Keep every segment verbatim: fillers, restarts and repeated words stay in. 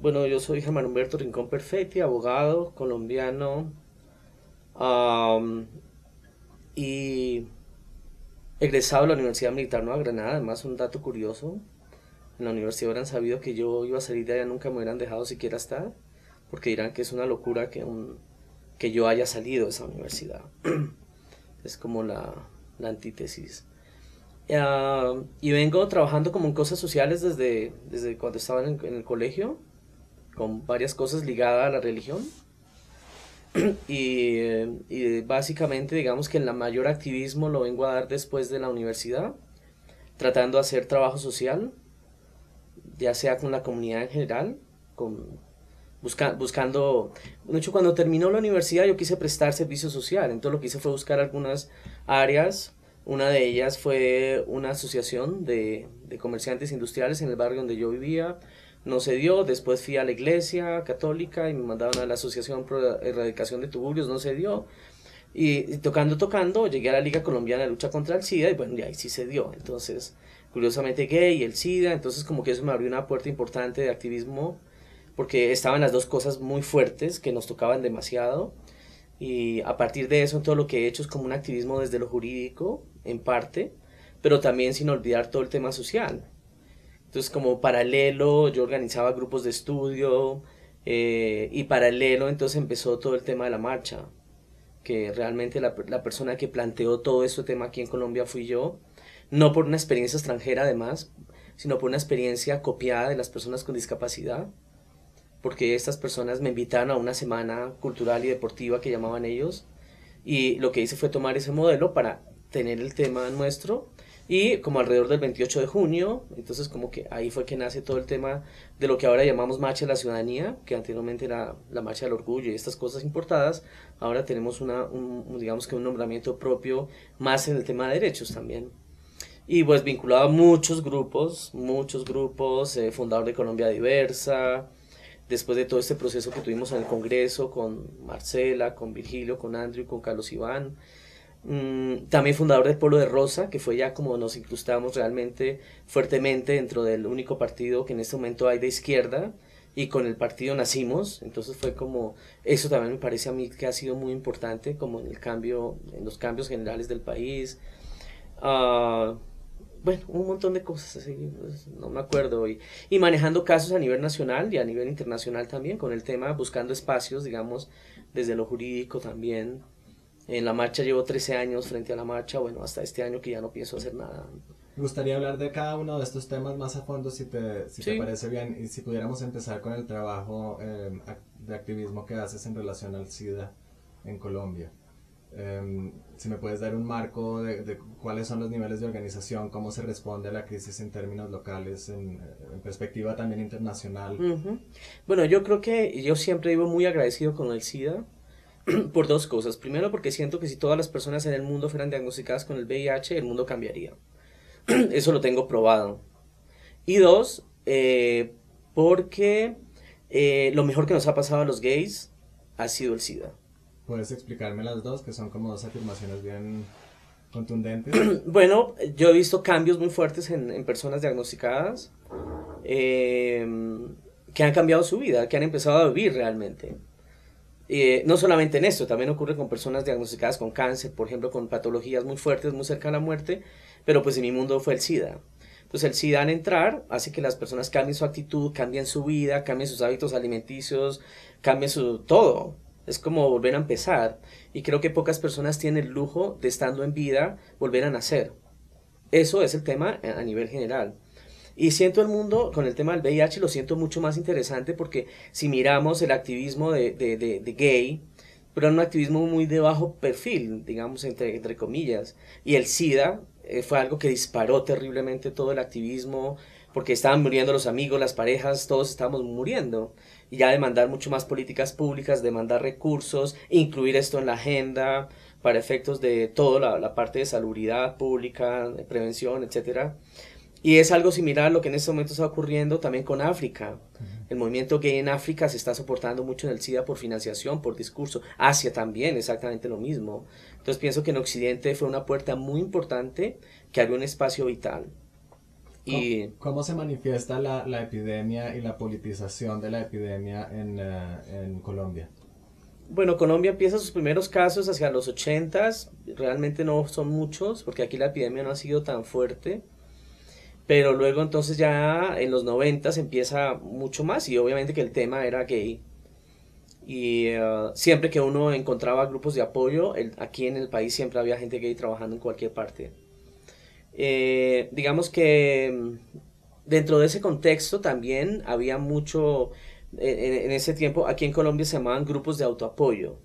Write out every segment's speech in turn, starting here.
Bueno, yo soy Germán Humberto Rincón Perfetti, abogado colombiano, am, y egresado de la Universidad Militar Nueva Granada. Además, un dato curioso, en la universidad hubieran sabido que yo iba a salir de allá, nunca me hubieran dejado siquiera estar, porque dirán que es una locura que, un, que yo haya salido de esa universidad. Es como la, la antítesis. Ah, y vengo trabajando como en cosas sociales desde, desde cuando estaba en, en el colegio, con varias cosas ligadas a la religión. Y, eh, y básicamente digamos que el mayor activismo lo vengo a dar después de la universidad, tratando de hacer trabajo social, ya sea con la comunidad en general, con, busca, buscando, de hecho cuando terminó la universidad yo quise prestar servicio social, entonces lo que hice fue buscar algunas áreas. Una de ellas fue una asociación de, de comerciantes industriales en el barrio donde yo vivía. No se dio, después fui a la iglesia católica y me mandaron a la Asociación Pro Erradicación de Tuburbios, no se dio. Y, y tocando, tocando, llegué a la Liga Colombiana de Lucha contra el SIDA y bueno, y ahí sí se dio. Entonces, curiosamente gay y el SIDA, entonces como que eso me abrió una puerta importante de activismo, porque estaban las dos cosas muy fuertes que nos tocaban demasiado. Y a partir de eso, todo lo que he hecho es como un activismo desde lo jurídico, en parte, pero también sin olvidar todo el tema social. Entonces, como paralelo, yo organizaba grupos de estudio, eh, y paralelo, entonces empezó todo el tema de la marcha, que realmente la, la persona que planteó todo este tema aquí en Colombia fui yo, no por una experiencia extranjera además, sino por una experiencia copiada de las personas con discapacidad, porque estas personas me invitaron a una semana cultural y deportiva que llamaban ellos, y lo que hice fue tomar ese modelo para tener el tema nuestro. Y como alrededor del veintiocho de junio, entonces como que ahí fue que nace todo el tema de lo que ahora llamamos Marcha de la Ciudadanía, que anteriormente era la Marcha del Orgullo y estas cosas importadas. Ahora tenemos una, un, digamos que un nombramiento propio más en el tema de derechos también. Y pues vinculado a muchos grupos, muchos grupos, eh, fundador de Colombia Diversa, después de todo este proceso que tuvimos en el Congreso con Marcela, con Virgilio, con Andrew, con Carlos Iván. Mm, también fundador del Pueblo de Rosa, que fue ya como nos incrustamos realmente fuertemente dentro del único partido que en este momento hay de izquierda, y con el partido nacimos. Entonces fue como, eso también me parece a mí que ha sido muy importante como en el cambio, en los cambios generales del país. Uh, bueno, un montón de cosas así, pues, no me acuerdo. Y, y manejando casos a nivel nacional y a nivel internacional también, con el tema, buscando espacios, digamos, desde lo jurídico también. En la marcha llevo trece años frente a la marcha, bueno, hasta este año que ya no pienso hacer nada. Me gustaría hablar de cada uno de estos temas más a fondo si te, si te Sí, parece bien y si pudiéramos empezar con el trabajo eh, de activismo que haces en relación al SIDA en Colombia. Eh, si me puedes dar un marco de, de cuáles son los niveles de organización, cómo se responde a la crisis en términos locales, en, en perspectiva también internacional. uh-huh. Bueno, yo creo que yo siempre vivo muy agradecido con el SIDA por dos cosas. Primero, porque siento que si todas las personas en el mundo fueran diagnosticadas con el V I H, el mundo cambiaría. Eso lo tengo probado. Y dos, eh, porque eh, lo mejor que nos ha pasado a los gays ha sido el SIDA. ¿Puedes explicarme las dos, que son como dos afirmaciones bien contundentes? Bueno, yo he visto cambios muy fuertes en, en personas diagnosticadas, eh, que han cambiado su vida, que han empezado a vivir realmente. Eh, no solamente en esto, también ocurre con personas diagnosticadas con cáncer, por ejemplo, con patologías muy fuertes, muy cerca a la muerte, pero pues en mi mundo fue el SIDA. Entonces el SIDA al entrar hace que las personas cambien su actitud, cambien su vida, cambien sus hábitos alimenticios, cambien su todo. Es como volver a empezar. Y creo que pocas personas tienen el lujo de, estando en vida, volver a nacer. Eso es el tema a nivel general. Y siento el mundo con el tema del V I H, lo siento mucho más interesante, porque si miramos el activismo de, de, de, de gay, pero era un activismo muy de bajo perfil, digamos, entre, entre comillas. Y el SIDA eh, fue algo que disparó terriblemente todo el activismo, porque estaban muriendo los amigos, las parejas, todos estábamos muriendo. Y ya demandar mucho más políticas públicas, demandar recursos, incluir esto en la agenda para efectos de toda la, la parte de salubridad pública, de prevención, etcétera. Y es algo similar a lo que en este momento está ocurriendo también con África. El movimiento gay en África se está soportando mucho en el SIDA por financiación, por discurso. Asia también, exactamente lo mismo. Entonces pienso que en Occidente fue una puerta muy importante que abrió un espacio vital. Y ¿Cómo, cómo se manifiesta la, la epidemia y la politización de la epidemia en, uh, en Colombia? bueno, Colombia empieza sus primeros casos hacia los ochentas, realmente no son muchos, porque aquí la epidemia no ha sido tan fuerte, pero luego entonces ya en los noventas empieza mucho más y obviamente que el tema era gay. Y uh, siempre que uno encontraba grupos de apoyo, el, aquí en el país siempre había gente gay trabajando en cualquier parte. Eh, digamos que mm, dentro de ese contexto también había mucho, en, en ese tiempo aquí en Colombia se llamaban grupos de autoapoyo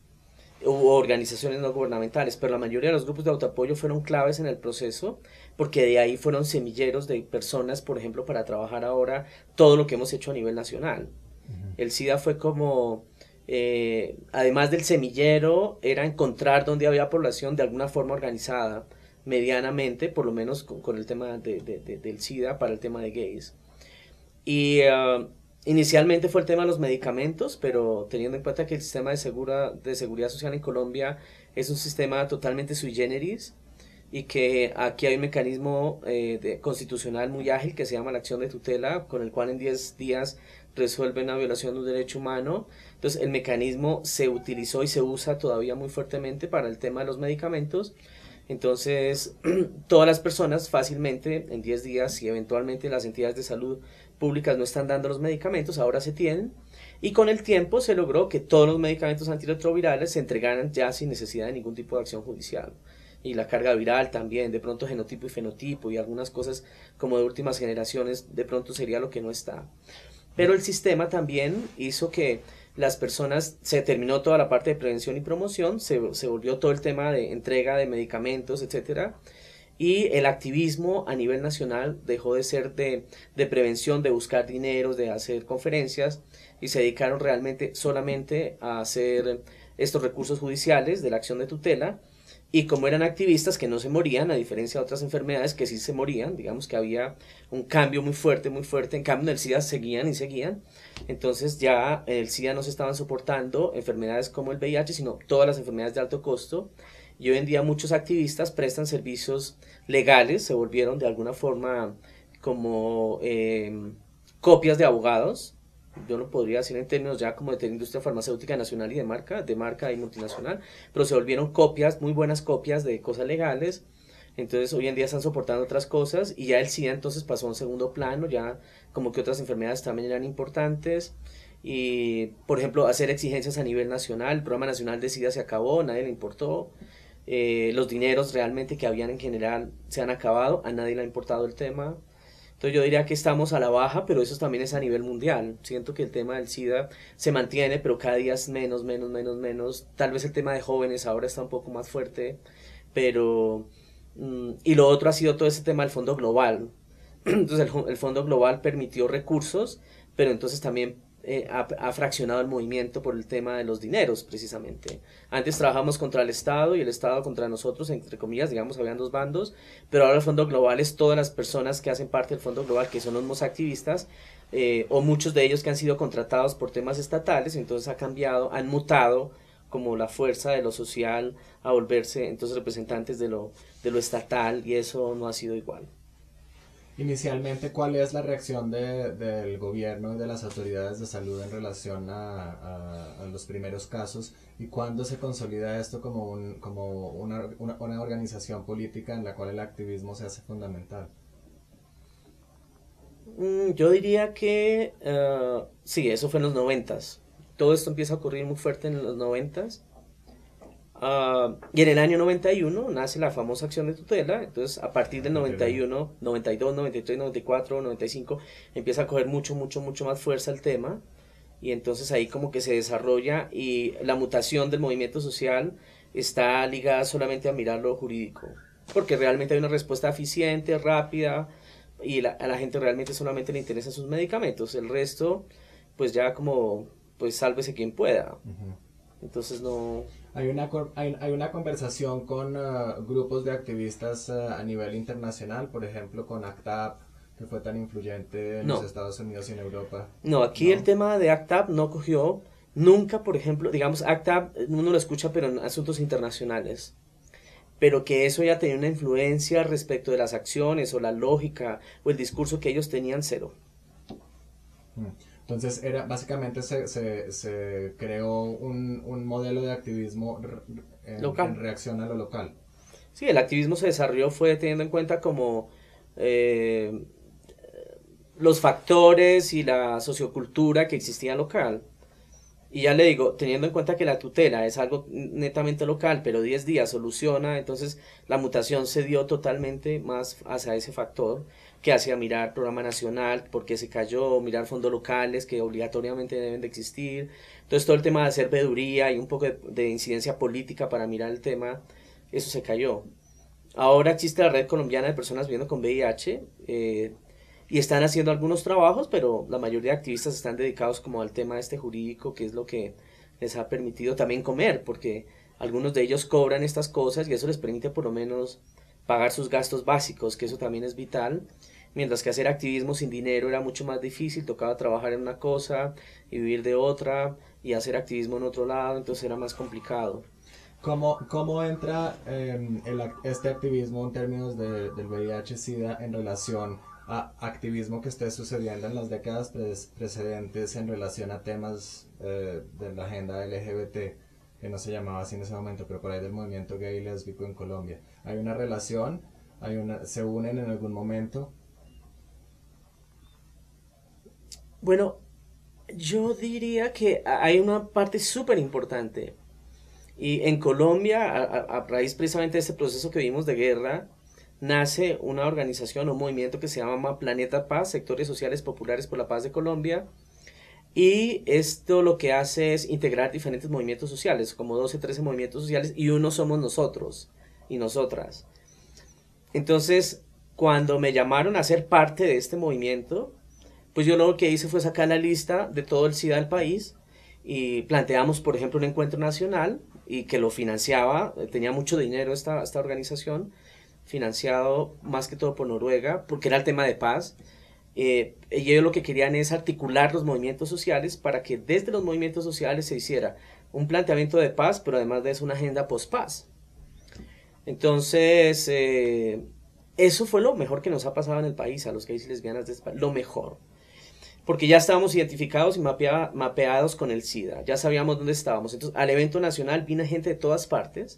u organizaciones no gubernamentales, pero la mayoría de los grupos de autoapoyo fueron claves en el proceso porque de ahí fueron semilleros de personas, por ejemplo, para trabajar ahora todo lo que hemos hecho a nivel nacional. Uh-huh. El SIDA fue como, eh, además del semillero, era encontrar donde había población de alguna forma organizada, medianamente, por lo menos con, con el tema de, de, de, del SIDA para el tema de gays. Y uh, inicialmente fue el tema de los medicamentos, pero teniendo en cuenta que el sistema de, segura, de seguridad social en Colombia es un sistema totalmente sui generis y que aquí hay un mecanismo eh, de, constitucional muy ágil que se llama la acción de tutela, con el cual en diez días resuelve una violación de un derecho humano. Entonces el mecanismo se utilizó y se usa todavía muy fuertemente para el tema de los medicamentos. Entonces, todas las personas fácilmente, en diez días, si eventualmente las entidades de salud públicas no están dando los medicamentos, ahora se tienen. Y con el tiempo se logró que todos los medicamentos antirretrovirales se entregaran ya sin necesidad de ningún tipo de acción judicial. Y la carga viral también, de pronto genotipo y fenotipo y algunas cosas como de últimas generaciones, de pronto sería lo que no está. Pero el sistema también hizo que las personas, se terminó toda la parte de prevención y promoción, se, se volvió todo el tema de entrega de medicamentos, etcétera, y el activismo a nivel nacional dejó de ser de, de prevención, de buscar dineros, de hacer conferencias, y se dedicaron realmente solamente a hacer estos recursos judiciales de la acción de tutela. Y como eran activistas que no se morían, a diferencia de otras enfermedades que sí se morían, digamos que había un cambio muy fuerte, muy fuerte, en cambio en el SIDA seguían y seguían, entonces ya en el SIDA no se estaban soportando enfermedades como el V I H, sino todas las enfermedades de alto costo, y hoy en día muchos activistas prestan servicios legales, se volvieron de alguna forma como eh, copias de abogados. Yo lo podría decir en términos ya como de industria farmacéutica nacional y de marca, de marca y multinacional, pero se volvieron copias, muy buenas copias de cosas legales. Entonces hoy en día están soportando otras cosas y ya el SIDA entonces pasó a un segundo plano, ya como que otras enfermedades también eran importantes. Y por ejemplo hacer exigencias a nivel nacional, el programa nacional de SIDA se acabó, nadie le importó. Eh, los dineros realmente que habían en general se han acabado, a nadie le ha importado el tema. Entonces yo diría que estamos a la baja, pero eso también es a nivel mundial. Siento que el tema del SIDA se mantiene, pero cada día es menos, menos, menos, menos. Tal vez el tema de jóvenes ahora está un poco más fuerte, pero... Mm, y lo otro ha sido todo ese tema del fondo global. Entonces el, el fondo global permitió recursos, pero entonces también eh, ha, ha fraccionado el movimiento por el tema de los dineros, precisamente. Antes trabajamos contra el Estado y el Estado contra nosotros, entre comillas, digamos, habían dos bandos, pero ahora el Fondo Global es todas las personas que hacen parte del Fondo Global, que son los activistas, eh, o muchos de ellos que han sido contratados por temas estatales, entonces ha cambiado, han mutado como la fuerza de lo social a volverse entonces representantes de lo, de lo estatal, y eso no ha sido igual. Inicialmente, ¿cuál es la reacción de, del gobierno y de las autoridades de salud en relación a, a, a los primeros casos? ¿Y cuándo se consolida esto como, un, como una, una, una organización política en la cual el activismo se hace fundamental? Mm, yo diría que uh, sí, eso fue en los noventas. Todo esto empieza a ocurrir muy fuerte en los noventas. Uh, y en el año noventa y uno nace la famosa acción de tutela. Entonces a partir del noventa y uno, noventa y dos, noventa y tres, noventa y cuatro, noventa y cinco empieza a coger mucho, mucho, mucho más fuerza el tema, y entonces ahí como que se desarrolla, y la mutación del movimiento social está ligada solamente a mirar lo jurídico, porque realmente hay una respuesta eficiente, rápida, y la, a la gente realmente solamente le interesan sus medicamentos, el resto pues ya como pues sálvese quien pueda. Uh-huh. Entonces no... Hay una, hay, hay una conversación con uh, grupos de activistas uh, a nivel internacional, por ejemplo con ACT-UP, que fue tan influyente en no. los Estados Unidos y en Europa. No, aquí ¿no? El tema de ACT-UP no cogió nunca, por ejemplo, digamos ACT-UP uno lo escucha pero en asuntos internacionales, pero que eso ya tenía una influencia respecto de las acciones o la lógica o el discurso que ellos tenían, cero. Entonces, era, básicamente se, se, se creó un, un modelo de activismo en, en reacción a lo local. Sí, el activismo se desarrolló fue teniendo en cuenta como eh, los factores y la sociocultura que existía local. Y ya le digo, teniendo en cuenta que la tutela es algo netamente local, pero diez días soluciona, entonces la mutación se dio totalmente más hacia ese factor que hacia mirar programa nacional, porque se cayó, mirar fondos locales que obligatoriamente deben de existir. Entonces todo el tema de hacer veeduría y un poco de, de incidencia política para mirar el tema, eso se cayó. Ahora existe la Red Colombiana de Personas Viviendo con V I H, eh, y están haciendo algunos trabajos, pero la mayoría de activistas están dedicados como al tema este jurídico, que es lo que les ha permitido también comer, porque algunos de ellos cobran estas cosas y eso les permite por lo menos pagar sus gastos básicos, que eso también es vital, mientras que hacer activismo sin dinero era mucho más difícil, tocaba trabajar en una cosa y vivir de otra y hacer activismo en otro lado, entonces era más complicado. ¿Cómo, cómo entra eh, el, este activismo en términos de, del V I H-Sida en relación a activismo que esté sucediendo en las décadas pre precedentes en relación a temas eh, de la agenda L G B T, que no se llamaba así en ese momento, pero por ahí del movimiento gay y lésbico en Colombia? ¿Hay una relación? ¿Hay una, ¿Se unen en algún momento? Bueno, yo diría que hay una parte súper importante. Y en Colombia, a, a, a raíz precisamente de este proceso que vimos de guerra, nace una organización o un movimiento que se llama Planeta Paz, Sectores Sociales Populares por la Paz de Colombia, y esto lo que hace es integrar diferentes movimientos sociales, como doce, trece movimientos sociales, y uno somos nosotros y nosotras. Entonces, cuando me llamaron a ser parte de este movimiento, pues yo lo que hice fue sacar la lista de todo el SIDA del país, y planteamos, por ejemplo, un encuentro nacional, y que lo financiaba, tenía mucho dinero esta, esta organización, financiado más que todo por Noruega, porque era el tema de paz. Eh, y ellos lo que querían es articular los movimientos sociales para que desde los movimientos sociales se hiciera un planteamiento de paz, pero además de eso una agenda post-paz. Entonces, eh, eso fue lo mejor que nos ha pasado en el país, a los gays y lesbianas de este país, lo mejor. Porque ya estábamos identificados y mapea, mapeados con el SIDA, ya sabíamos dónde estábamos. Entonces, al evento nacional vino gente de todas partes,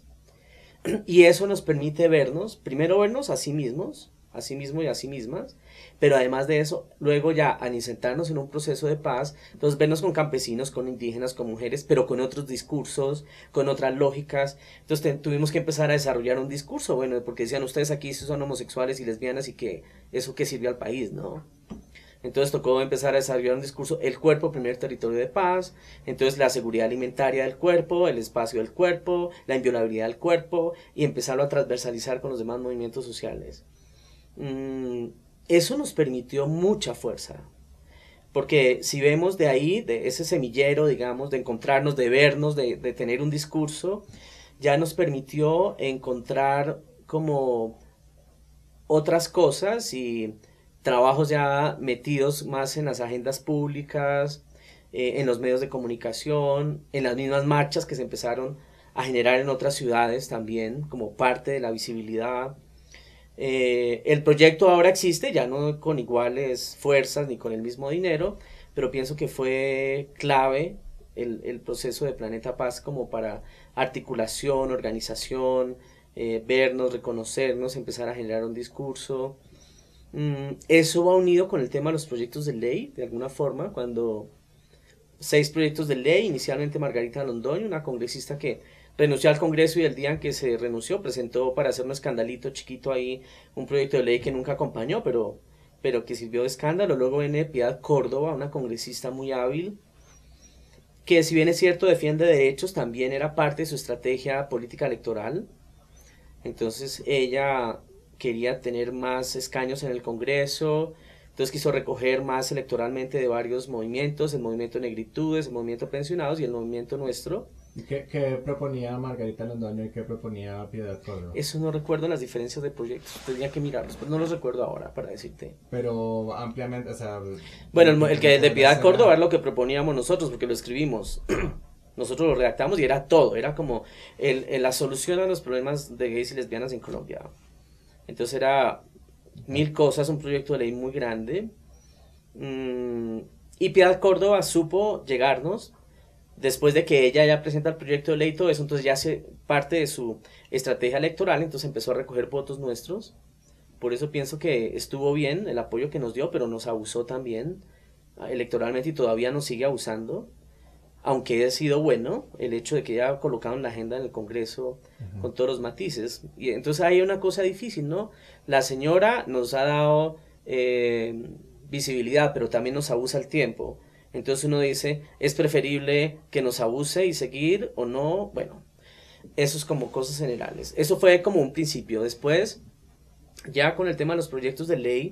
y eso nos permite vernos, primero vernos a sí mismos, a sí mismos y a sí mismas, pero además de eso, luego ya al insertarnos en un proceso de paz, entonces vernos con campesinos, con indígenas, con mujeres, pero con otros discursos, con otras lógicas. Entonces te, tuvimos que empezar a desarrollar un discurso, bueno, porque decían ustedes aquí son homosexuales y lesbianas y que eso que sirve al país, ¿no? Entonces tocó empezar a desarrollar un discurso, el cuerpo, primer territorio de paz, entonces la seguridad alimentaria del cuerpo, el espacio del cuerpo, la inviolabilidad del cuerpo, y empezarlo a transversalizar con los demás movimientos sociales. Mm, eso nos permitió mucha fuerza, porque si vemos de ahí, de ese semillero, digamos, de encontrarnos, de vernos, de, de tener un discurso, ya nos permitió encontrar como otras cosas y trabajos ya metidos más en las agendas públicas, eh, en los medios de comunicación, en las mismas marchas que se empezaron a generar en otras ciudades también, como parte de la visibilidad. Eh, el proyecto ahora existe, ya no con iguales fuerzas ni con el mismo dinero, pero pienso que fue clave el, el proceso de Planeta Paz como para articulación, organización, eh, vernos, reconocernos, empezar a generar un discurso. Mm, eso va unido con el tema de los proyectos de ley, de alguna forma, cuando seis proyectos de ley, inicialmente Margarita Londoño, una congresista que renunció al Congreso y el día en que se renunció presentó para hacer un escandalito chiquito ahí un proyecto de ley que nunca acompañó, pero, pero que sirvió de escándalo. Luego viene Piedad Córdoba, una congresista muy hábil, que si bien es cierto defiende derechos, también era parte de su estrategia política electoral. Entonces ella quería tener más escaños en el Congreso, entonces quiso recoger más electoralmente de varios movimientos, el movimiento Negritudes, el movimiento Pensionados y el movimiento nuestro. ¿Qué, qué proponía Margarita Londoño y qué proponía Piedad Córdoba? Eso no recuerdo las diferencias de proyectos, tendría que mirarlos, pero no los recuerdo ahora para decirte. Pero ampliamente, o sea... Bueno, el, el que de Piedad Córdoba es lo que proponíamos nosotros, porque lo escribimos. Nosotros lo redactamos y era todo, era como el, el- la solución a los problemas de gays y lesbianas en Colombia. Entonces era mil cosas, un proyecto de ley muy grande. Mm, y Piedad Córdoba supo llegarnos después de que ella ya presenta el proyecto de ley y todo eso, entonces ya hace parte de su estrategia electoral, entonces empezó a recoger votos nuestros. Por eso pienso que estuvo bien el apoyo que nos dio, pero nos abusó también ah, electoralmente y todavía nos sigue abusando. Aunque ha sido bueno el hecho de que ya ha colocado en la agenda en el Congreso Ujú. con todos los matices. Y entonces hay una cosa difícil, ¿no? La señora nos ha dado eh, visibilidad, pero también nos abusa el tiempo. Entonces uno dice, es preferible que nos abuse y seguir o no. Bueno, eso es como cosas generales. Eso fue como un principio. Después, ya con el tema de los proyectos de ley,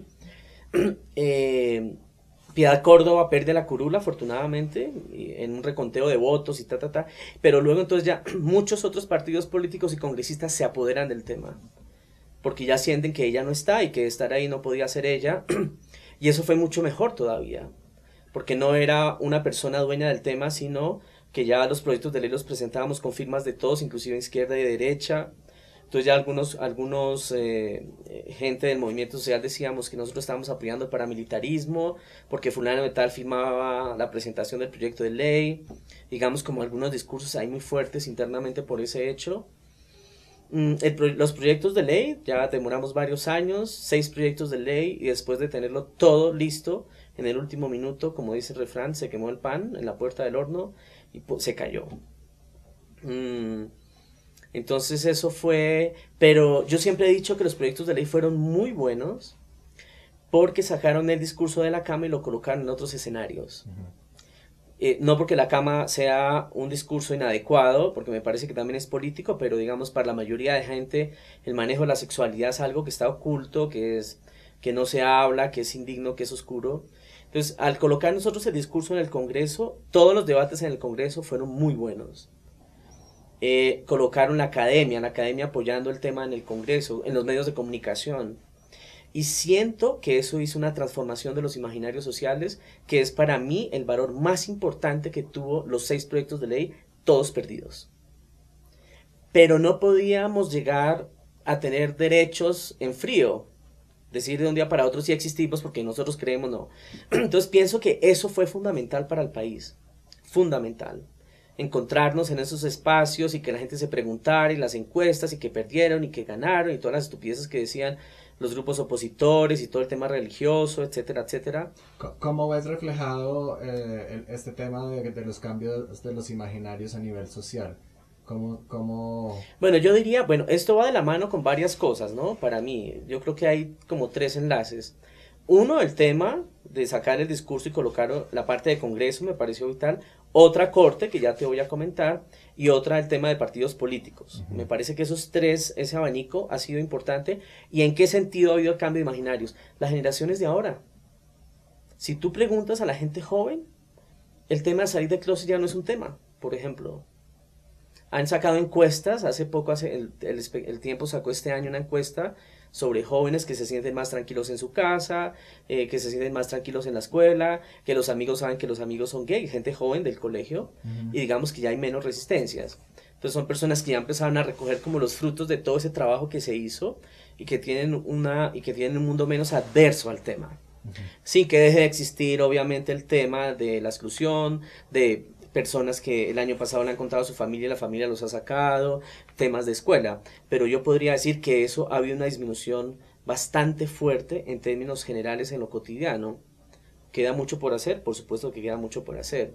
eh, Piedad Córdoba pierde la curula, afortunadamente, y en un reconteo de votos y ta, ta, ta. Pero luego entonces ya muchos otros partidos políticos y congresistas se apoderan del tema. Porque ya sienten que ella no está y que estar ahí no podía ser ella. Y eso fue mucho mejor todavía. Porque no era una persona dueña del tema, sino que ya los proyectos de ley los presentábamos con firmas de todos, inclusive izquierda y derecha. Entonces ya algunos, algunos eh, eh, gente del movimiento social decíamos que nosotros estábamos apoyando el paramilitarismo, porque fulano de tal firmaba la presentación del proyecto de ley, digamos como algunos discursos ahí muy fuertes internamente por ese hecho. Mm, el pro- los proyectos de ley, ya demoramos varios años, seis proyectos de ley, y después de tenerlo todo listo, en el último minuto, como dice el refrán, se quemó el pan en la puerta del horno y pu- se cayó. Mm, entonces eso fue, pero yo siempre he dicho que los proyectos de ley fueron muy buenos porque sacaron el discurso de la cama y lo colocaron en otros escenarios. Ujú. Eh, no porque la cama sea un discurso inadecuado, porque me parece que también es político, pero digamos para la mayoría de gente el manejo de la sexualidad es algo que está oculto, que es que no se habla, que es indigno, que es oscuro. Entonces, al colocar nosotros el discurso en el Congreso, todos los debates en el Congreso fueron muy buenos. Eh, colocaron la academia, la academia apoyando el tema en el Congreso, en los medios de comunicación. Y siento que eso hizo una transformación de los imaginarios sociales, que es para mí el valor más importante que tuvo los seis proyectos de ley, todos perdidos. Pero no podíamos llegar a tener derechos en frío, decir de un día para otro si existimos porque nosotros creemos no. Entonces pienso que eso fue fundamental para el país, fundamental. Encontrarnos en esos espacios y que la gente se preguntara y las encuestas y que perdieron y que ganaron y todas las estupideces que decían los grupos opositores y todo el tema religioso, etcétera, etcétera. Co- ¿Cómo ves reflejado eh, el- este tema de, de los cambios de los imaginarios a nivel social? ¿Cómo, cómo... Bueno, yo diría, bueno, esto va de la mano con varias cosas, ¿no? Para mí, yo creo que hay como tres enlaces. Uno, el tema de sacar el discurso y colocar la parte de Congreso, me pareció vital. Otra, corte, que ya te voy a comentar. Y otra, el tema de partidos políticos. Ujú. Me parece que esos tres, ese abanico ha sido importante. ¿Y en qué sentido ha habido el cambio de imaginarios? Las generaciones de ahora. Si tú preguntas a la gente joven, el tema de salir de closet ya no es un tema, por ejemplo. Han sacado encuestas, hace poco, hace el, el, el tiempo sacó este año una encuesta sobre jóvenes que se sienten más tranquilos en su casa, eh, que se sienten más tranquilos en la escuela, que los amigos saben que los amigos son gay, gente joven del colegio, Ujú. y digamos que ya hay menos resistencias. Entonces son personas que ya empezaron a recoger como los frutos de todo ese trabajo que se hizo y que tienen una y que tienen un mundo menos adverso al tema. Ujú. Sin que deje de existir, obviamente, el tema de la exclusión, de personas que el año pasado le han contado a su familia y la familia los ha sacado, temas de escuela. Pero yo podría decir que eso ha habido una disminución bastante fuerte en términos generales en lo cotidiano. Queda mucho por hacer, por supuesto que queda mucho por hacer.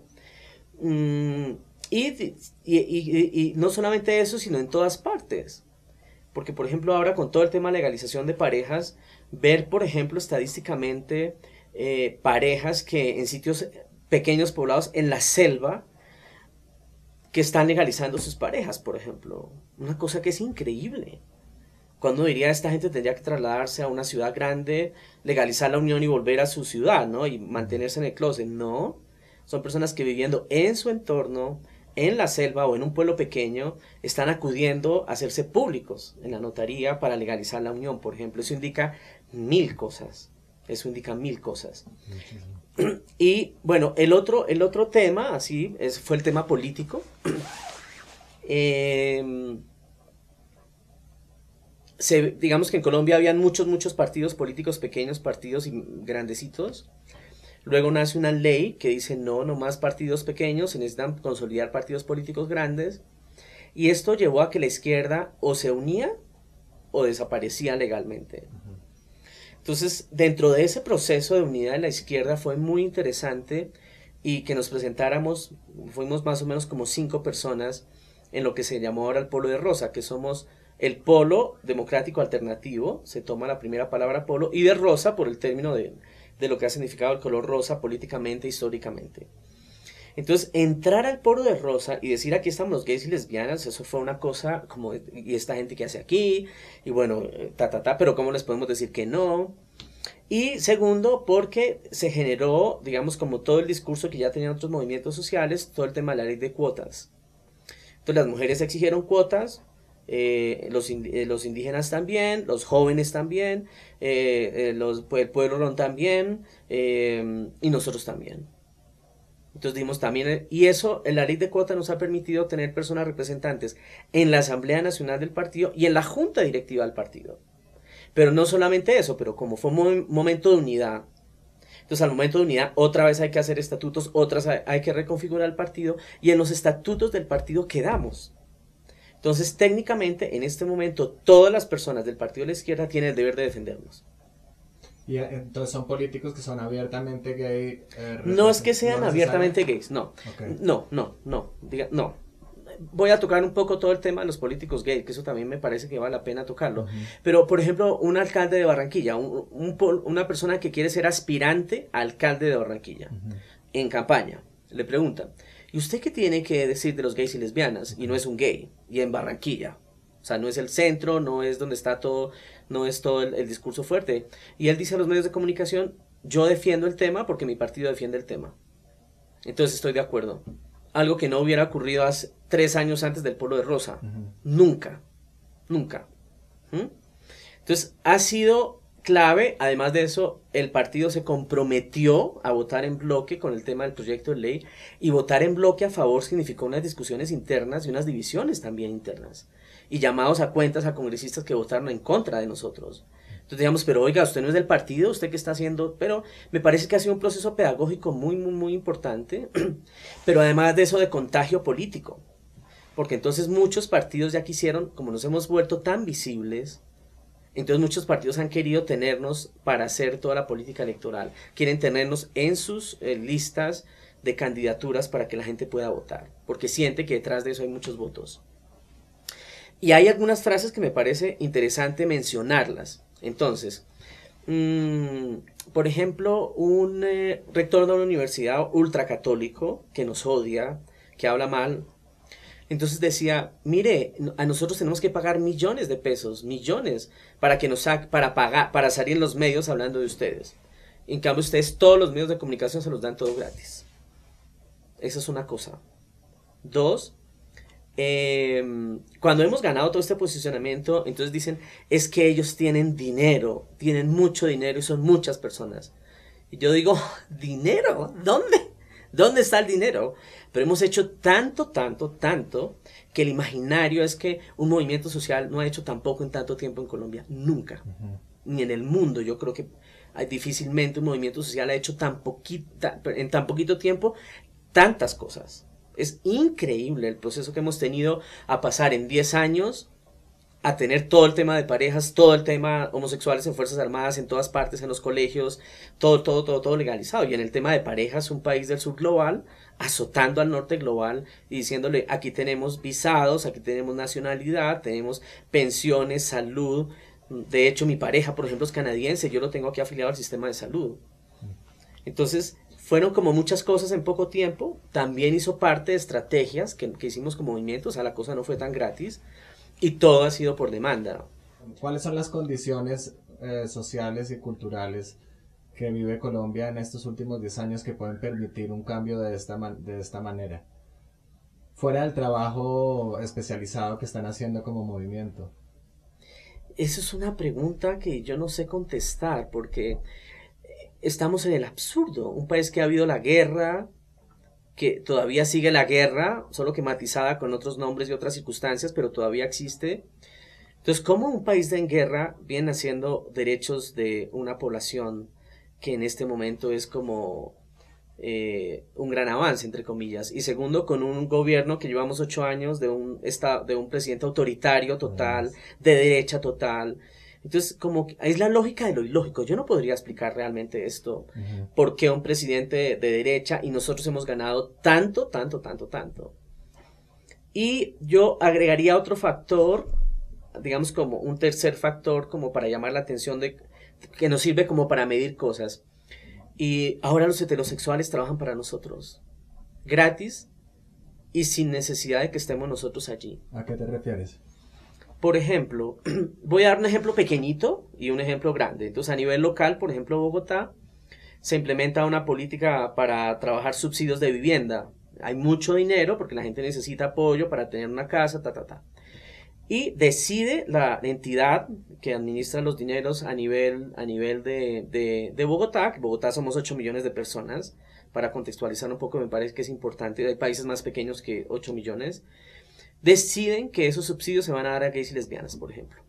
Mm, y, y, y, y no solamente eso, sino en todas partes. Porque, por ejemplo, ahora con todo el tema de legalización de parejas, ver, por ejemplo, estadísticamente eh, parejas que en sitios pequeños poblados en la selva que están legalizando sus parejas, por ejemplo. Una cosa que es increíble. Cuando diría esta gente tendría que trasladarse a una ciudad grande, legalizar la unión y volver a su ciudad, ¿no? Y mantenerse en el closet. No. Son personas que viviendo en su entorno, en la selva o en un pueblo pequeño, están acudiendo a hacerse públicos en la notaría para legalizar la unión, por ejemplo. Eso indica mil cosas. Eso indica mil cosas. Muchísimo. Y bueno, el otro, el otro tema, así, es, fue el tema político. Eh, se, digamos que en Colombia habían muchos, muchos partidos políticos, pequeños partidos y grandecitos. Luego nace una ley que dice no, no más partidos pequeños, se necesitan consolidar partidos políticos grandes. Y esto llevó a que la izquierda o se unía o desaparecía legalmente. Entonces, dentro de ese proceso de unidad de la izquierda fue muy interesante y que nos presentáramos, fuimos más o menos como cinco personas en lo que se llamó ahora el Polo de Rosa, que somos el Polo Democrático Alternativo, se toma la primera palabra polo, y de rosa por el término de, de lo que ha significado el color rosa políticamente, históricamente. Entonces, entrar al Polo de Rosa y decir aquí estamos los gays y lesbianas, eso fue una cosa como, y esta gente que hace aquí, y bueno, ta, ta, ta, pero ¿cómo les podemos decir que no? Y segundo, porque se generó, digamos, como todo el discurso que ya tenían otros movimientos sociales, todo el tema de la ley de cuotas. Entonces las mujeres exigieron cuotas, eh, los, eh, los indígenas también, los jóvenes también, eh, eh, los, el pueblo ron también, eh, y nosotros también. Entonces dimos también, y eso, la ley de cuota nos ha permitido tener personas representantes en la Asamblea Nacional del partido y en la Junta Directiva del partido. Pero no solamente eso, pero como fue un momento de unidad, entonces al momento de unidad otra vez hay que hacer estatutos, otras hay, hay que reconfigurar el partido, y en los estatutos del partido quedamos. Entonces técnicamente en este momento todas las personas del partido de la izquierda tienen el deber de defendernos. Y entonces son políticos que son abiertamente gay. Eh, no es que sean no abiertamente gays, no. Okay. No, no, no, diga, no. Voy a tocar un poco todo el tema de los políticos gays, que eso también me parece que vale la pena tocarlo. Uh-huh. Pero, por ejemplo, un alcalde de Barranquilla, un, un, una persona que quiere ser aspirante a alcalde de Barranquilla, uh-huh, en campaña, le preguntan, ¿y usted qué tiene que decir de los gays y lesbianas? Uh-huh. Y no es un gay, y en Barranquilla. O sea, no es el centro, no es donde está todo, no es todo el, el discurso fuerte. Y él dice a los medios de comunicación, yo defiendo el tema porque mi partido defiende el tema. Entonces estoy de acuerdo. Algo que no hubiera ocurrido hace tres años antes del Polo de Rosa. Uh-huh. Nunca. Nunca. ¿Mm? Entonces ha sido clave. Además de eso, el partido se comprometió a votar en bloque con el tema del proyecto de ley. Y votar en bloque a favor significó unas discusiones internas y unas divisiones también internas. Y llamados a cuentas a congresistas que votaron en contra de nosotros. Entonces digamos, pero oiga, usted no es del partido, ¿usted qué está haciendo? Pero me parece que ha sido un proceso pedagógico muy, muy, muy importante, pero además de eso de contagio político, porque entonces muchos partidos ya quisieron, como nos hemos vuelto tan visibles, entonces muchos partidos han querido tenernos para hacer toda la política electoral, quieren tenernos en sus eh, listas de candidaturas para que la gente pueda votar, porque siente que detrás de eso hay muchos votos. Y hay algunas frases que me parece interesante mencionarlas. Entonces, mmm, por ejemplo, un eh, rector de una universidad ultracatólico que nos odia, que habla mal, entonces decía, mire, a nosotros tenemos que pagar millones de pesos, millones, para que nos sa- para pagar, para salir en los medios hablando de ustedes. En cambio, ustedes todos los medios de comunicación se los dan todo gratis. Esa es una cosa. Dos, Eh, cuando hemos ganado todo este posicionamiento, entonces dicen, es que ellos tienen dinero, tienen mucho dinero y son muchas personas. Y yo digo, ¿dinero? ¿Dónde? ¿Dónde está el dinero? Pero hemos hecho tanto, tanto, tanto, que el imaginario es que un movimiento social no ha hecho tampoco en tanto tiempo en Colombia, nunca. Uh-huh. Ni en el mundo, yo creo que difícilmente un movimiento social ha hecho tan poquita, en tan poquito tiempo tantas cosas. Es increíble el proceso que hemos tenido a pasar en diez años a tener todo el tema de parejas, todo el tema homosexuales en Fuerzas Armadas, en todas partes, en los colegios, todo, todo, todo, todo legalizado. Y en el tema de parejas, un país del sur global azotando al norte global y diciéndole, aquí tenemos visados, aquí tenemos nacionalidad, tenemos pensiones, salud. De hecho, mi pareja, por ejemplo, es canadiense, yo lo tengo aquí afiliado al sistema de salud. Entonces, fueron como muchas cosas en poco tiempo, también hizo parte de estrategias que, que hicimos como movimiento, o sea, la cosa no fue tan gratis, y todo ha sido por demanda. ¿Cuáles son las condiciones eh, sociales y culturales que vive Colombia en estos últimos diez años que pueden permitir un cambio de esta, man- de esta manera? Fuera del trabajo especializado que están haciendo como movimiento. Esa es una pregunta que yo no sé contestar, porque estamos en el absurdo, un país que ha habido la guerra, que todavía sigue la guerra, solo que matizada con otros nombres y otras circunstancias, pero todavía existe. Entonces, ¿cómo un país en guerra viene haciendo derechos de una población que en este momento es como eh, un gran avance, entre comillas? Y segundo, con un gobierno que llevamos ocho años de un, esta, de un presidente autoritario total, de derecha total. Entonces, como que es la lógica de lo ilógico. Yo no podría explicar realmente esto, uh-huh. por qué un presidente de, de derecha y nosotros hemos ganado tanto, tanto, tanto, tanto. Y yo agregaría otro factor, digamos como un tercer factor, como para llamar la atención, de que nos sirve como para medir cosas. Y ahora los heterosexuales trabajan para nosotros, gratis y sin necesidad de que estemos nosotros allí. ¿A qué te refieres? Por ejemplo, voy a dar un ejemplo pequeñito y un ejemplo grande. Entonces, a nivel local, por ejemplo, Bogotá, se implementa una política para trabajar subsidios de vivienda. Hay mucho dinero porque la gente necesita apoyo para tener una casa, ta, ta, ta. Y decide la entidad que administra los dineros a nivel, a nivel de, de, de Bogotá, que Bogotá somos ocho millones de personas, para contextualizar un poco me parece que es importante, hay países más pequeños que ocho millones, deciden que esos subsidios se van a dar a gays y lesbianas, por ejemplo.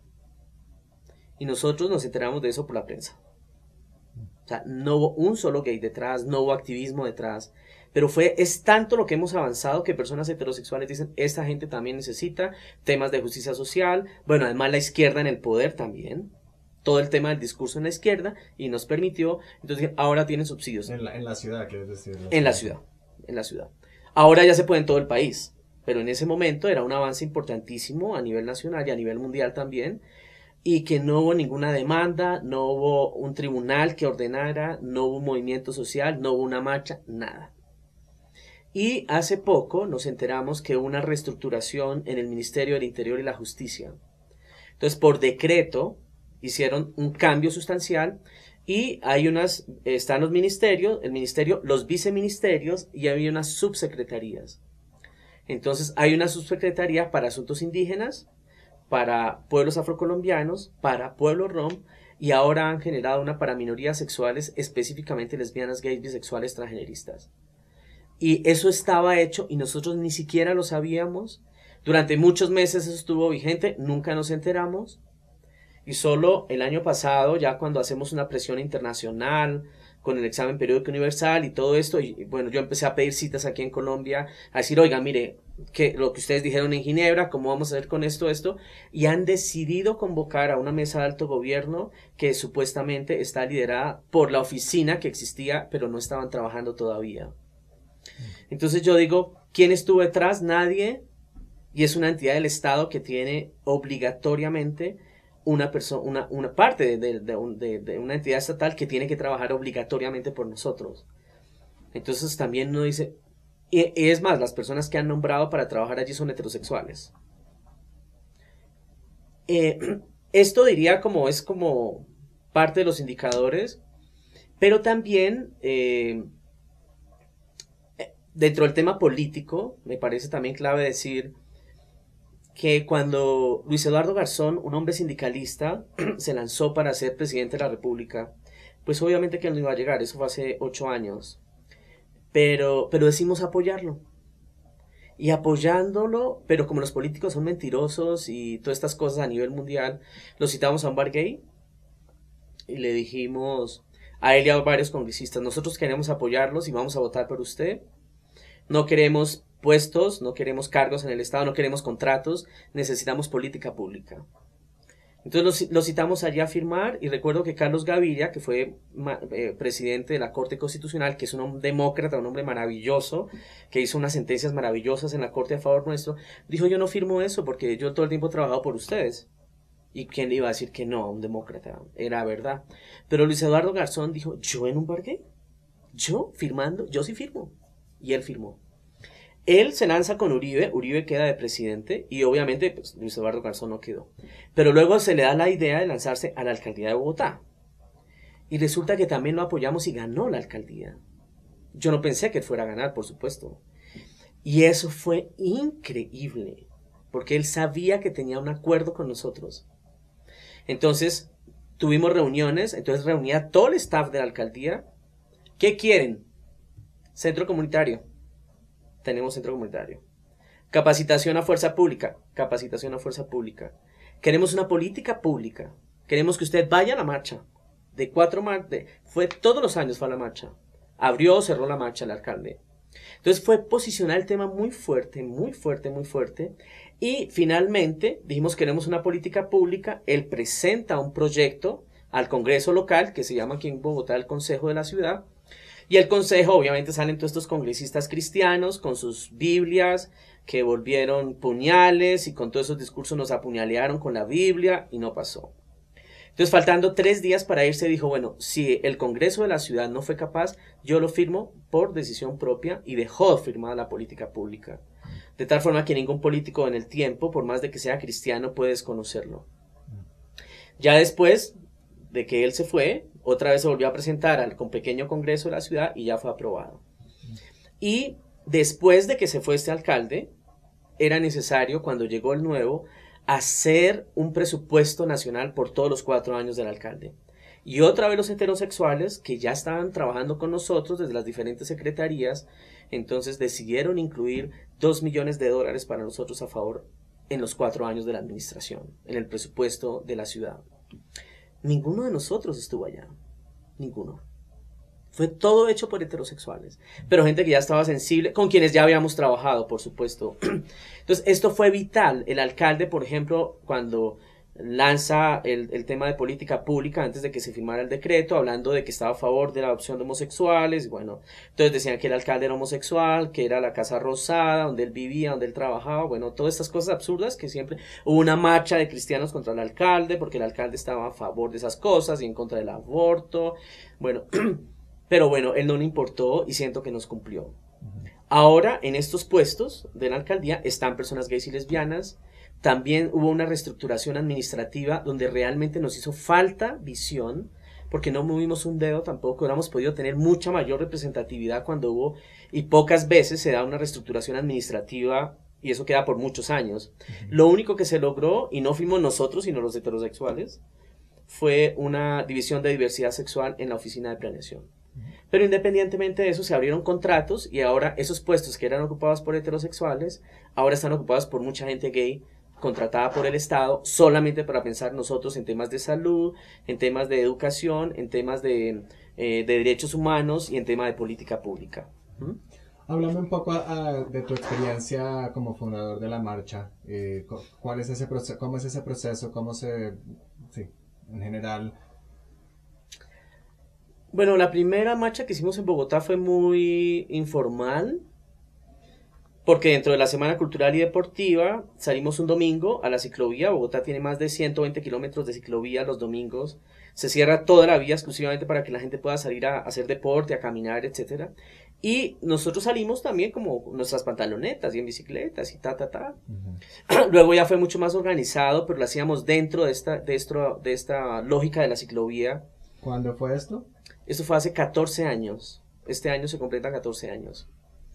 Y nosotros nos enteramos de eso por la prensa. O sea, no hubo un solo gay detrás, no hubo activismo detrás, pero fue, es tanto lo que hemos avanzado que personas heterosexuales dicen, esta gente también necesita temas de justicia social, bueno, además la izquierda en el poder también, todo el tema del discurso en la izquierda, y nos permitió, entonces ahora tienen subsidios. En la, en la ciudad, ¿quieres decir? La en la ciudad, en la ciudad. Ahora ya se puede en todo el país, pero en ese momento era un avance importantísimo a nivel nacional y a nivel mundial también, y que no hubo ninguna demanda, no hubo un tribunal que ordenara, no hubo un movimiento social, no hubo una marcha, nada. Y hace poco nos enteramos que hubo una reestructuración en el Ministerio del Interior y la Justicia. Entonces, por decreto, hicieron un cambio sustancial y hay unas, están los ministerios, el ministerio, los viceministerios y hay unas subsecretarías. Entonces, hay una subsecretaría para asuntos indígenas, para pueblos afrocolombianos, para pueblos rom, y ahora han generado una para minorías sexuales, específicamente lesbianas, gays, bisexuales, transgeneristas. Y eso estaba hecho y nosotros ni siquiera lo sabíamos. Durante muchos meses eso estuvo vigente, nunca nos enteramos. Y solo el año pasado, ya cuando hacemos una presión internacional, con el examen periódico universal y todo esto, y bueno, yo empecé a pedir citas aquí en Colombia, a decir, oiga, mire, que lo que ustedes dijeron en Ginebra, ¿cómo vamos a hacer con esto, esto? Y han decidido convocar a una mesa de alto gobierno que supuestamente está liderada por la oficina que existía, pero no estaban trabajando todavía. Entonces yo digo, ¿quién estuvo detrás? Nadie, y es una entidad del Estado que tiene obligatoriamente una persona, una, una parte de, de, de, de una entidad estatal que tiene que trabajar obligatoriamente por nosotros. Entonces también uno dice, y, y es más, las personas que han nombrado para trabajar allí son heterosexuales. Eh, esto diría como es como parte de los indicadores, pero también eh, dentro del tema político, me parece también clave decir que cuando Luis Eduardo Garzón, un hombre sindicalista, se lanzó para ser presidente de la República, pues obviamente que él no iba a llegar, eso fue hace ocho años, pero, pero decidimos apoyarlo. Y apoyándolo, pero como los políticos son mentirosos y todas estas cosas a nivel mundial, lo citamos a un bar gay y le dijimos a él y a varios congresistas, nosotros queremos apoyarlos y vamos a votar por usted. No queremos puestos, no queremos cargos en el Estado, no queremos contratos, necesitamos política pública. Entonces lo, lo citamos allí a firmar y recuerdo que Carlos Gaviria, que fue eh, presidente de la Corte Constitucional, que es un demócrata, un hombre maravilloso, que hizo unas sentencias maravillosas en la Corte a favor nuestro, dijo yo no firmo eso porque yo todo el tiempo he trabajado por ustedes. ¿Y quién le iba a decir que no a un demócrata? Era verdad. Pero Luis Eduardo Garzón dijo, ¿yo en un bar gay? ¿Yo firmando? Yo sí firmo. Y él firmó. Él se lanza con Uribe, Uribe queda de presidente y obviamente pues, Luis Eduardo Garzón no quedó. Pero luego se le da la idea de lanzarse a la alcaldía de Bogotá. Y resulta que también lo apoyamos y ganó la alcaldía. Yo no pensé que él fuera a ganar, por supuesto. Y eso fue increíble, porque él sabía que tenía un acuerdo con nosotros. Entonces, tuvimos reuniones, entonces reunía todo el staff de la alcaldía. ¿Qué quieren? Centro comunitario. Tenemos centro comunitario. Capacitación a fuerza pública. Capacitación a fuerza pública. Queremos una política pública. Queremos que usted vaya a la marcha. De cuatro marchas. Fue todos los años fue a la marcha. Abrió o cerró la marcha el alcalde. Entonces fue posicionar el tema muy fuerte, muy fuerte, muy fuerte. Y finalmente dijimos queremos una política pública. Él presenta un proyecto al Congreso local, que se llama aquí en Bogotá el Consejo de la Ciudad. Y el Consejo, obviamente salen todos estos congresistas cristianos con sus Biblias, que volvieron puñales y con todos esos discursos nos apuñalearon con la Biblia y no pasó. Entonces, faltando tres días para irse, dijo, bueno, si el Congreso de la Ciudad no fue capaz, yo lo firmo por decisión propia y dejó firmada la política pública. De tal forma que ningún político en el tiempo, por más de que sea cristiano, puede desconocerlo. Ya después de que él se fue, otra vez se volvió a presentar al con pequeño Congreso de la Ciudad y ya fue aprobado. Y después de que se fue este alcalde, era necesario, cuando llegó el nuevo, hacer un presupuesto nacional por todos los cuatro años del alcalde. Y otra vez los heterosexuales, que ya estaban trabajando con nosotros desde las diferentes secretarías, entonces decidieron incluir dos millones de dólares para nosotros a favor en los cuatro años de la administración, en el presupuesto de la ciudad. Ninguno de nosotros estuvo allá, ninguno. Fue todo hecho por heterosexuales, pero gente que ya estaba sensible, con quienes ya habíamos trabajado, por supuesto. Entonces, esto fue vital. El alcalde, por ejemplo, cuando lanza el, el tema de política pública antes de que se firmara el decreto, hablando de que estaba a favor de la adopción de homosexuales, bueno, entonces decían que el alcalde era homosexual, que era la Casa Rosada, donde él vivía, donde él trabajaba, bueno, todas estas cosas absurdas que siempre hubo una marcha de cristianos contra el alcalde, porque el alcalde estaba a favor de esas cosas y en contra del aborto, bueno, pero bueno, él no le importó y siento que nos cumplió. Ahora, en estos puestos de la alcaldía están personas gays y lesbianas. También hubo una reestructuración administrativa donde realmente nos hizo falta visión, porque no movimos un dedo tampoco, hubiéramos podido tener mucha mayor representatividad cuando hubo, y pocas veces se da una reestructuración administrativa, y eso queda por muchos años. Uh-huh. Lo único que se logró, y no fuimos nosotros, sino los heterosexuales, fue una división de diversidad sexual en la oficina de planeación. Pero independientemente de eso, se abrieron contratos y ahora esos puestos que eran ocupados por heterosexuales, ahora están ocupados por mucha gente gay, contratada por el Estado, solamente para pensar nosotros en temas de salud, en temas de educación, en temas de, eh, de derechos humanos y en temas de política pública. ¿Mm? Háblame un poco uh, de tu experiencia como fundador de la marcha. Eh, ¿Cuál es ese proceso? ¿Cómo es ese proceso? ¿Cómo se...? Sí, en general... Bueno, la primera marcha que hicimos en Bogotá fue muy informal, porque dentro de la Semana Cultural y Deportiva salimos un domingo a la ciclovía. Bogotá tiene más de ciento veinte kilómetros de ciclovía los domingos. Se cierra toda la vía exclusivamente para que la gente pueda salir a hacer deporte, a caminar, etcétera. Y nosotros salimos también como nuestras pantalonetas y en bicicletas y ta, ta, ta. Uh-huh. Luego ya fue mucho más organizado, pero lo hacíamos dentro de esta, de esto, de esta lógica de la ciclovía. ¿Cuándo fue esto? Esto fue hace catorce años. Este año se completan catorce años.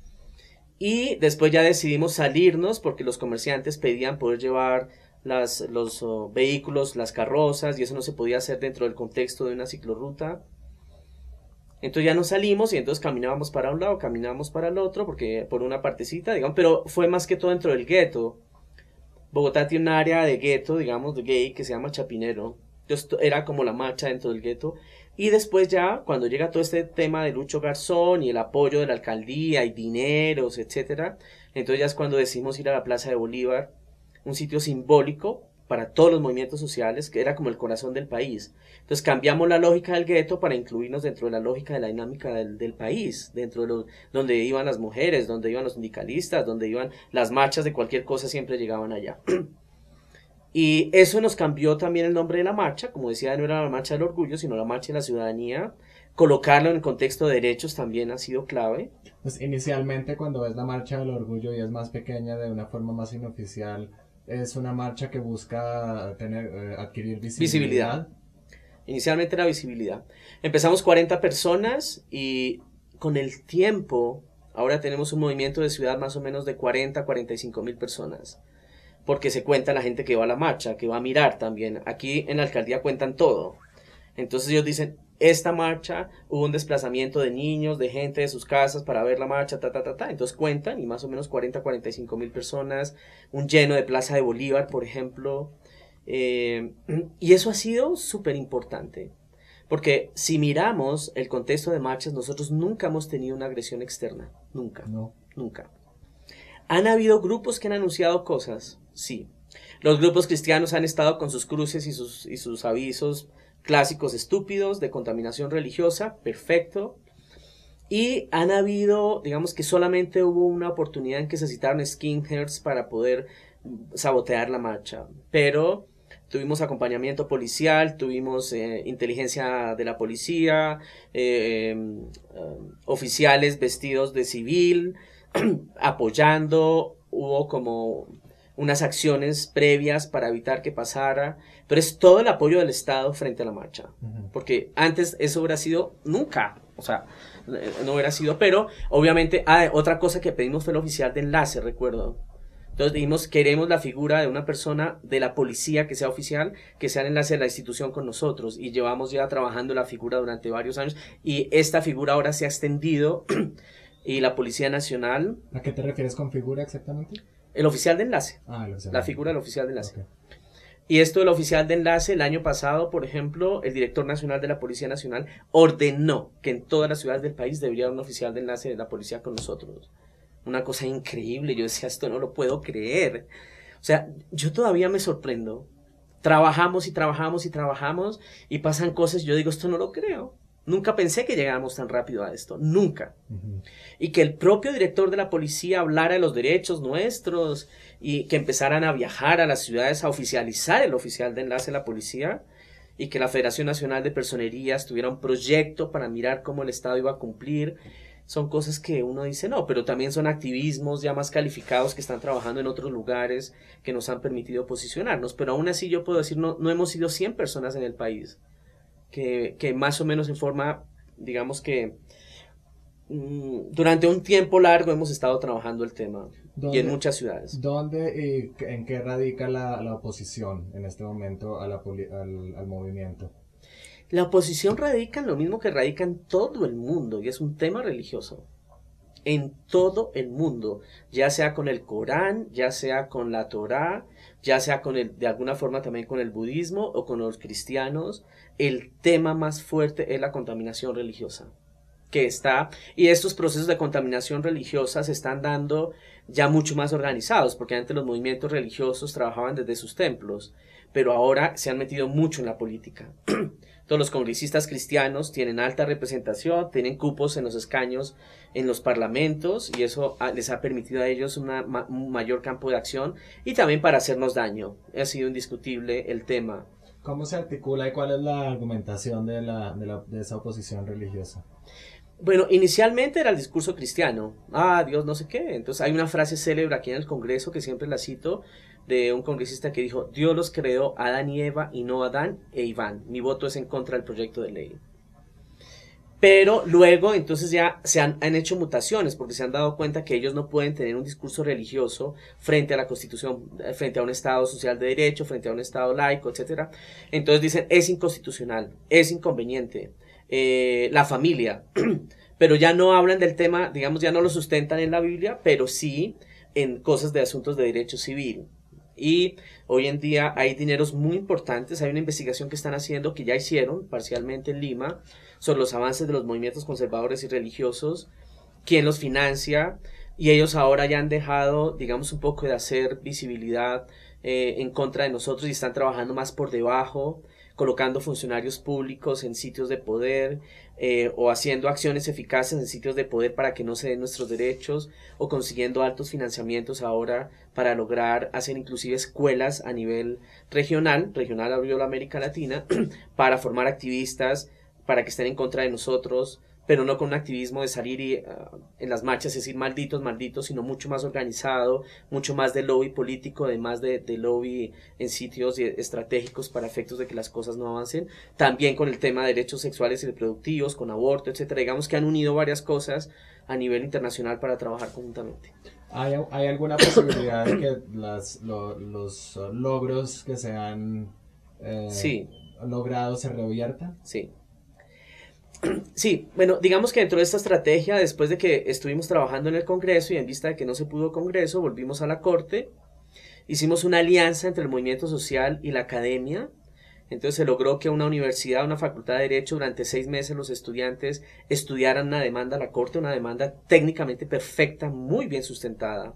Y después ya decidimos salirnos porque los comerciantes pedían poder llevar las, los uh, vehículos, las carrozas, y eso no se podía hacer dentro del contexto de una ciclorruta. Entonces ya nos salimos y entonces caminábamos para un lado, caminábamos para el otro, porque por una partecita, digamos, pero fue más que todo dentro del gueto. Bogotá tiene un área de gueto, digamos, de gay, que se llama Chapinero. Entonces era como la marcha dentro del gueto. Y después ya, cuando llega todo este tema de Lucho Garzón y el apoyo de la alcaldía y dineros, etcétera, entonces ya es cuando decidimos ir a la Plaza de Bolívar, un sitio simbólico para todos los movimientos sociales, que era como el corazón del país. Entonces cambiamos la lógica del gueto para incluirnos dentro de la lógica de la dinámica del, del país, dentro de los, donde iban las mujeres, donde iban los sindicalistas, donde iban las marchas de cualquier cosa, siempre llegaban allá. Y eso nos cambió también el nombre de la marcha, como decía, no era la marcha del orgullo, sino la marcha de la ciudadanía. Colocarlo en el contexto de derechos también ha sido clave. Pues inicialmente cuando ves la marcha del orgullo y es más pequeña, de una forma más inoficial, es una marcha que busca tener, eh, adquirir visibilidad. Visibilidad. Inicialmente era visibilidad. Empezamos cuarenta personas y con el tiempo, ahora tenemos un movimiento de ciudad más o menos de cuarenta, cuarenta y cinco mil personas. Porque se cuenta la gente que va a la marcha, que va a mirar también. Aquí en la alcaldía cuentan todo. Entonces ellos dicen, esta marcha hubo un desplazamiento de niños, de gente de sus casas para ver la marcha, ta, ta, ta, ta. Entonces cuentan, y más o menos cuarenta, cuarenta y cinco mil personas, un lleno de Plaza de Bolívar, por ejemplo. Eh, y eso ha sido súper importante. Porque si miramos el contexto de marchas, nosotros nunca hemos tenido una agresión externa. Nunca. No. Nunca. ¿Han habido grupos que han anunciado cosas? Sí. Los grupos cristianos han estado con sus cruces y sus, y sus avisos clásicos estúpidos de contaminación religiosa. Perfecto. Y han habido, digamos que solamente hubo una oportunidad en que se citaron skinheads para poder sabotear la marcha. Pero tuvimos acompañamiento policial, tuvimos eh, inteligencia de la policía, eh, eh, oficiales vestidos de civil, apoyando, hubo como unas acciones previas para evitar que pasara, pero es todo el apoyo del Estado frente a la marcha, uh-huh. Porque antes eso hubiera sido nunca, o sea, no hubiera sido, pero obviamente, ah, otra cosa que pedimos fue el oficial de enlace, recuerdo. Entonces dijimos, queremos la figura de una persona de la policía que sea oficial, que sea el enlace de la institución con nosotros, y llevamos ya trabajando la figura durante varios años, y esta figura ahora se ha extendido, y la Policía Nacional... ¿A qué te refieres con figura exactamente? El oficial de enlace, ah, el oficial la de figura del oficial de enlace. Okay. Y esto del oficial de enlace, el año pasado, por ejemplo, el director nacional de la Policía Nacional ordenó que en todas las ciudades del país debería haber un oficial de enlace de la policía con nosotros. Una cosa increíble, yo decía, esto no lo puedo creer. O sea, yo todavía me sorprendo. Trabajamos y trabajamos y trabajamos y pasan cosas, yo digo, esto no lo creo. Nunca pensé que llegáramos tan rápido a esto, nunca. Uh-huh. Y que el propio director de la policía hablara de los derechos nuestros y que empezaran a viajar a las ciudades a oficializar el oficial de enlace de la policía y que la Federación Nacional de Personerías tuviera un proyecto para mirar cómo el Estado iba a cumplir. Son cosas que uno dice no, pero también son activismos ya más calificados que están trabajando en otros lugares que nos han permitido posicionarnos. Pero aún así yo puedo decir, no, no hemos sido cien personas en el país. Que, que más o menos en forma, digamos que mmm, durante un tiempo largo hemos estado trabajando el tema y en muchas ciudades. ¿Dónde y en qué radica la, la oposición en este momento a la poli, al, al movimiento? La oposición radica en lo mismo que radica en todo el mundo y es un tema religioso. En todo el mundo, ya sea con el Corán, ya sea con la Torá, ya sea con el, de alguna forma también con el budismo o con los cristianos, el tema más fuerte es la contaminación religiosa, que está, y estos procesos de contaminación religiosa se están dando ya mucho más organizados, porque antes los movimientos religiosos trabajaban desde sus templos, pero ahora se han metido mucho en la política. Todos los congresistas cristianos tienen alta representación, tienen cupos en los escaños en los parlamentos y eso les ha permitido a ellos una, un mayor campo de acción y también para hacernos daño. Ha sido indiscutible el tema. ¿Cómo se articula y cuál es la argumentación de, la, de, la, de esa oposición religiosa? Bueno, inicialmente era el discurso cristiano. Ah, Dios no sé qué. Entonces hay una frase célebre aquí en el Congreso que siempre la cito de un congresista que dijo, Dios los creó a Adán y Eva y no a Adán e Iván. Mi voto es en contra del proyecto de ley. Pero luego entonces ya se han, han hecho mutaciones porque se han dado cuenta que ellos no pueden tener un discurso religioso frente a la Constitución, frente a un Estado social de derecho, frente a un Estado laico, etcétera. Entonces dicen, es inconstitucional, es inconveniente. Eh, la familia, pero ya no hablan del tema, digamos, ya no lo sustentan en la Biblia, pero sí en cosas de asuntos de derecho civil. Y hoy en día hay dineros muy importantes, hay una investigación que están haciendo, que ya hicieron parcialmente en Lima, sobre los avances de los movimientos conservadores y religiosos, quién los financia, y ellos ahora ya han dejado, digamos, un poco de hacer visibilidad eh, en contra de nosotros y están trabajando más por debajo, colocando funcionarios públicos en sitios de poder eh, o haciendo acciones eficaces en sitios de poder para que no se den nuestros derechos o consiguiendo altos financiamientos ahora para lograr hacer inclusive escuelas a nivel regional, regional abrió la América Latina, para formar activistas para que estén en contra de nosotros, pero no con un activismo de salir y, uh, en las marchas y decir malditos, malditos, sino mucho más organizado, mucho más de lobby político, además de, de lobby en sitios estratégicos para efectos de que las cosas no avancen. También con el tema de derechos sexuales y reproductivos, con aborto, etcétera. Digamos que han unido varias cosas a nivel internacional para trabajar conjuntamente. ¿Hay, hay alguna posibilidad de que las, lo, los logros que se han... Eh, sí. logrado se revierta? Sí. Sí, bueno, digamos que dentro de esta estrategia, después de que estuvimos trabajando en el Congreso y en vista de que no se pudo Congreso, volvimos a la Corte, hicimos una alianza entre el movimiento social y la academia. Entonces se logró que una universidad, una facultad de Derecho, durante seis meses los estudiantes estudiaran una demanda a la Corte, una demanda técnicamente perfecta, muy bien sustentada.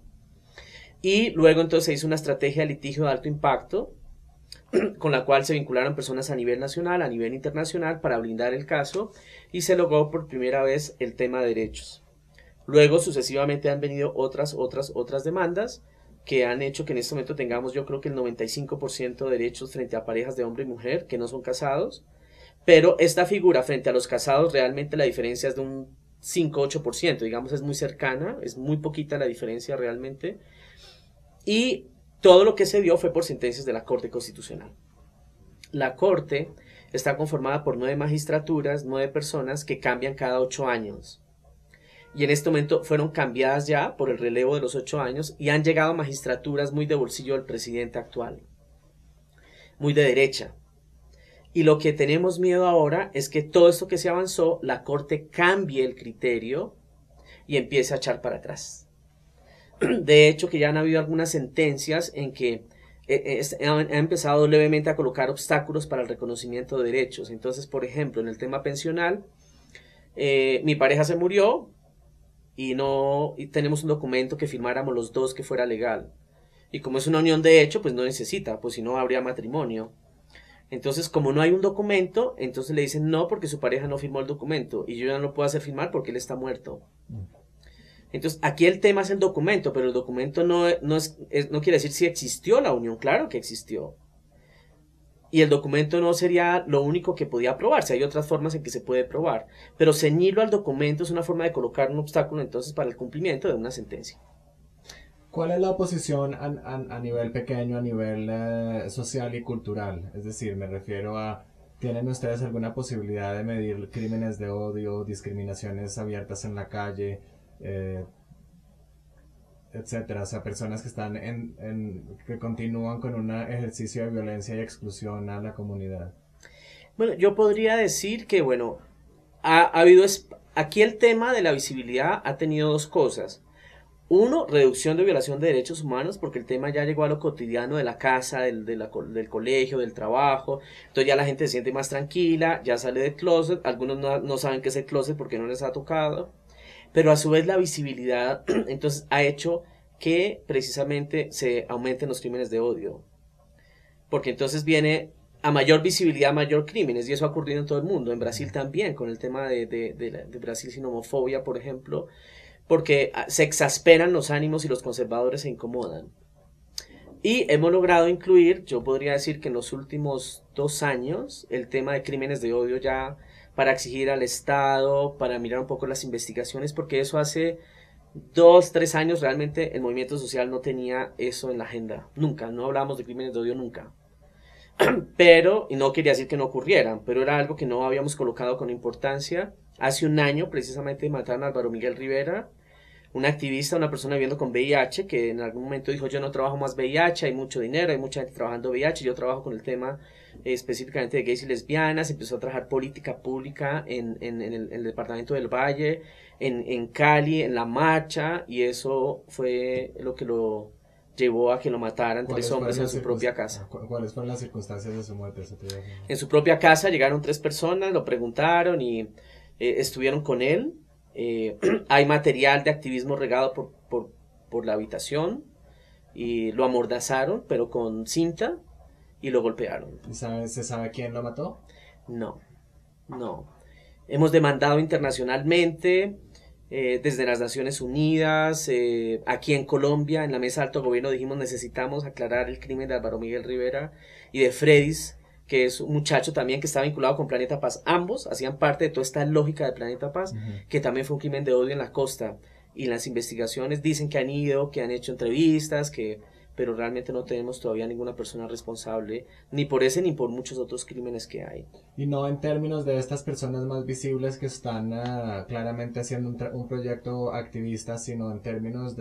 Y luego entonces se hizo una estrategia de litigio de alto impacto, con la cual se vincularon personas a nivel nacional, a nivel internacional, para blindar el caso, y se logró por primera vez el tema de derechos. Luego sucesivamente han venido otras, otras, otras demandas, que han hecho que en este momento tengamos, yo creo que el noventa y cinco por ciento de derechos frente a parejas de hombre y mujer que no son casados, pero esta figura frente a los casados realmente la diferencia es de un cinco a ocho por ciento, digamos es muy cercana, es muy poquita la diferencia realmente, y todo lo que se dio fue por sentencias de la Corte Constitucional. La Corte está conformada por nueve magistraturas, nueve personas que cambian cada ocho años. Y en este momento fueron cambiadas ya por el relevo de los ocho años y han llegado magistraturas muy de bolsillo del presidente actual, muy de derecha. Y lo que tenemos miedo ahora es que todo esto que se avanzó, la Corte cambie el criterio y empiece a echar para atrás. De hecho, que ya han habido algunas sentencias en que ha empezado levemente a colocar obstáculos para el reconocimiento de derechos. Entonces, por ejemplo, en el tema pensional, eh, mi pareja se murió, y no y tenemos un documento que firmáramos los dos que fuera legal. Y como es una unión de hecho, pues no necesita, pues si no habría matrimonio. Entonces, como no hay un documento, entonces le dicen no porque su pareja no firmó el documento y yo ya no lo puedo hacer firmar porque él está muerto. Entonces, aquí el tema es el documento, pero el documento no, no, es, es, no quiere decir si existió la unión, claro que existió. Y el documento no sería lo único que podía probarse, hay otras formas en que se puede probar, pero ceñirlo al documento es una forma de colocar un obstáculo entonces para el cumplimiento de una sentencia. ¿Cuál es la oposición a, a, a nivel pequeño, a nivel eh, social y cultural? Es decir, me refiero a, ¿tienen ustedes alguna posibilidad de medir crímenes de odio, discriminaciones abiertas en la calle, eh, etcétera? O sea, personas que están en, en, que continúan con un ejercicio de violencia y exclusión a la comunidad. Bueno, yo podría decir que, bueno, ha, ha habido, aquí el tema de la visibilidad ha tenido dos cosas. Uno, reducción de violación de derechos humanos, porque el tema ya llegó a lo cotidiano de la casa, del, de la, del colegio, del trabajo. Entonces ya la gente se siente más tranquila, ya sale del closet. Algunos no, no saben qué es el closet porque no les ha tocado. Pero a su vez la visibilidad entonces ha hecho que precisamente se aumenten los crímenes de odio. Porque entonces viene a mayor visibilidad, mayor crímenes, y eso ha ocurrido en todo el mundo. En Brasil también, con el tema de, de, de, de Brasil sin homofobia, por ejemplo, porque se exasperan los ánimos y los conservadores se incomodan. Y hemos logrado incluir, yo podría decir que en los últimos dos años, el tema de crímenes de odio ya para exigir al Estado, para mirar un poco las investigaciones, porque eso hace dos, tres años realmente el movimiento social no tenía eso en la agenda. Nunca, no hablábamos de crímenes de odio nunca. Pero, y no quería decir que no ocurrieran, pero era algo que no habíamos colocado con importancia. Hace un año precisamente mataron a Álvaro Miguel Rivera, un activista, una persona viviendo con V I H, que en algún momento dijo, yo no trabajo más V I H, hay mucho dinero, hay mucha gente trabajando V I H, yo trabajo con el tema eh, específicamente de gays y lesbianas, empezó a trabajar política pública en, en, en, el, en el departamento del Valle, en, en Cali, en La Marcha, y eso fue lo que lo llevó a que lo mataran tres hombres en su propia casa. ¿Cuáles fueron las circunstancias de su muerte? En su propia casa llegaron tres personas, lo preguntaron y eh, estuvieron con él. Eh, hay material de activismo regado por, por, por la habitación y lo amordazaron, pero con cinta, y lo golpearon. ¿Y sabe, se sabe quién lo mató? No, no. Hemos demandado internacionalmente, eh, desde las Naciones Unidas, eh, aquí en Colombia, en la Mesa de Alto Gobierno dijimos necesitamos aclarar el crimen de Álvaro Miguel Rivera y de Fredis, que es un muchacho también que está vinculado con Planeta Paz. Ambos hacían parte de toda esta lógica de Planeta Paz, uh-huh. que también fue un crimen de odio en la costa. Y las investigaciones dicen que han ido, que han hecho entrevistas, que pero realmente no tenemos todavía ninguna persona responsable, ni por ese ni por muchos otros crímenes que hay. Y no en términos de estas personas más visibles que están uh, claramente haciendo un, un proyecto activista, sino en términos de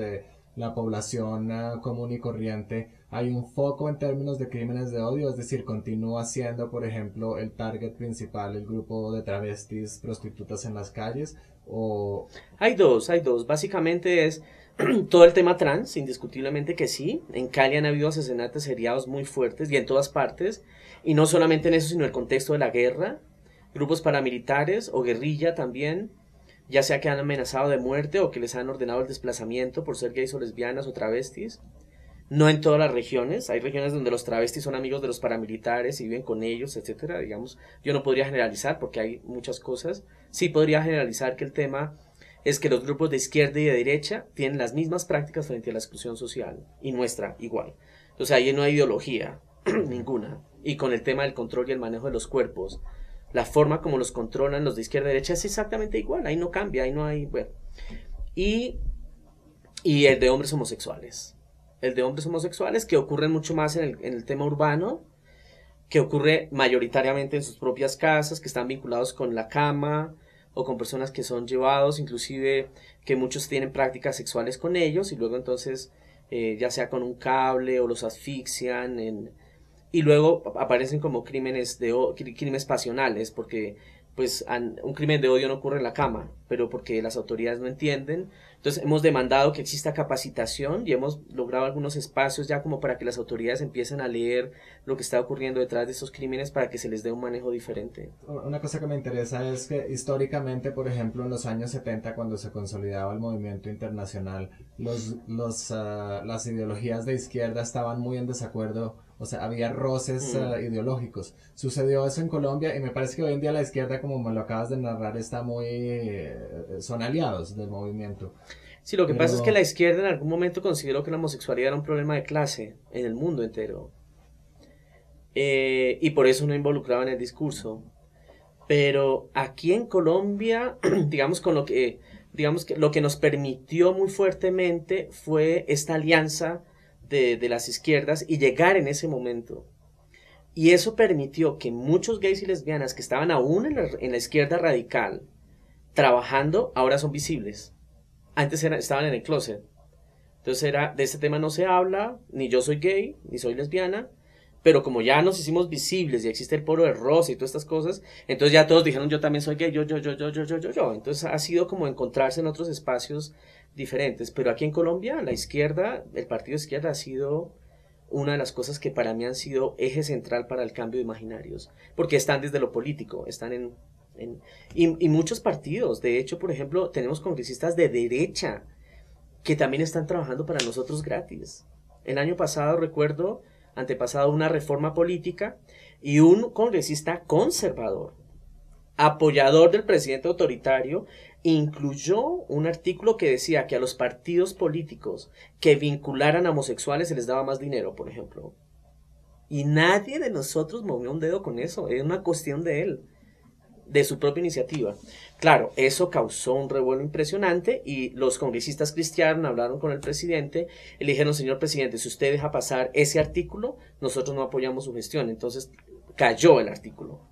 la población uh, común y corriente, hay un foco en términos de crímenes de odio, es decir, continúa siendo, por ejemplo, el target principal el grupo de travestis, prostitutas en las calles, o... Hay dos, hay dos. Básicamente es todo el tema trans, indiscutiblemente que sí. En Cali han habido asesinatos seriados muy fuertes y en todas partes. Y no solamente en eso, sino en el contexto de la guerra. Grupos paramilitares o guerrilla también, ya sea que han amenazado de muerte o que les han ordenado el desplazamiento por ser gays o lesbianas o travestis. No en todas las regiones, hay regiones donde los travestis son amigos de los paramilitares y viven con ellos, etcétera. Digamos, yo no podría generalizar porque hay muchas cosas. Sí podría generalizar que el tema es que los grupos de izquierda y de derecha tienen las mismas prácticas frente a la exclusión social y nuestra igual. Entonces ahí no hay ideología ninguna. Y con el tema del control y el manejo de los cuerpos, la forma como los controlan los de izquierda y derecha es exactamente igual, ahí no cambia, ahí no hay, bueno. Y, y el de hombres homosexuales. El de hombres homosexuales que ocurren mucho más en el, en el tema urbano, que ocurre mayoritariamente en sus propias casas, que están vinculados con la cama o con personas que son llevados, inclusive que muchos tienen prácticas sexuales con ellos y luego entonces eh, ya sea con un cable o los asfixian en, y luego aparecen como crímenes de crímenes pasionales porque pues un crimen de odio no ocurre en la cama, pero porque las autoridades no entienden. Entonces hemos demandado que exista capacitación y hemos logrado algunos espacios ya como para que las autoridades empiecen a leer lo que está ocurriendo detrás de esos crímenes para que se les dé un manejo diferente. Una cosa que me interesa es que históricamente, por ejemplo, en los años setenta, cuando se consolidaba el movimiento internacional, los, los, uh, las ideologías de izquierda estaban muy en desacuerdo. O sea, había roces mm. uh, ideológicos. Sucedió eso en Colombia y me parece que hoy en día la izquierda, como me lo acabas de narrar, está muy... Eh, son aliados del movimiento. Sí, lo que Pero... pasa es que la izquierda en algún momento consideró que la homosexualidad era un problema de clase en el mundo entero. Eh, y por eso no involucraba en el discurso. Pero aquí en Colombia, digamos con lo que, digamos que lo que nos permitió muy fuertemente fue esta alianza De, de las izquierdas y llegar en ese momento. Y eso permitió que muchos gays y lesbianas que estaban aún en la, en la izquierda radical trabajando, ahora son visibles. Antes era, estaban en el closet. Entonces era, de este tema no se habla, ni yo soy gay, ni soy lesbiana, pero como ya nos hicimos visibles y existe el poro de rosa y todas estas cosas, entonces ya todos dijeron yo también soy gay, yo, yo, yo, yo, yo, yo, yo, yo. Entonces ha sido como encontrarse en otros espacios diferentes, pero aquí en Colombia la izquierda, el partido de izquierda ha sido una de las cosas que para mí han sido eje central para el cambio de imaginarios, porque están desde lo político, están en, en y, y muchos partidos, de hecho, por ejemplo, tenemos congresistas de derecha que también están trabajando para nosotros gratis. El año pasado, recuerdo, antepasado, una reforma política y un congresista conservador, apoyador del presidente autoritario, incluyó un artículo que decía que a los partidos políticos que vincularan a homosexuales se les daba más dinero, por ejemplo. Y nadie de nosotros movió un dedo con eso, es una cuestión de él, de su propia iniciativa. Claro, eso causó un revuelo impresionante y los congresistas cristianos hablaron con el presidente y le dijeron, señor presidente, si usted deja pasar ese artículo, nosotros no apoyamos su gestión. Entonces cayó el artículo.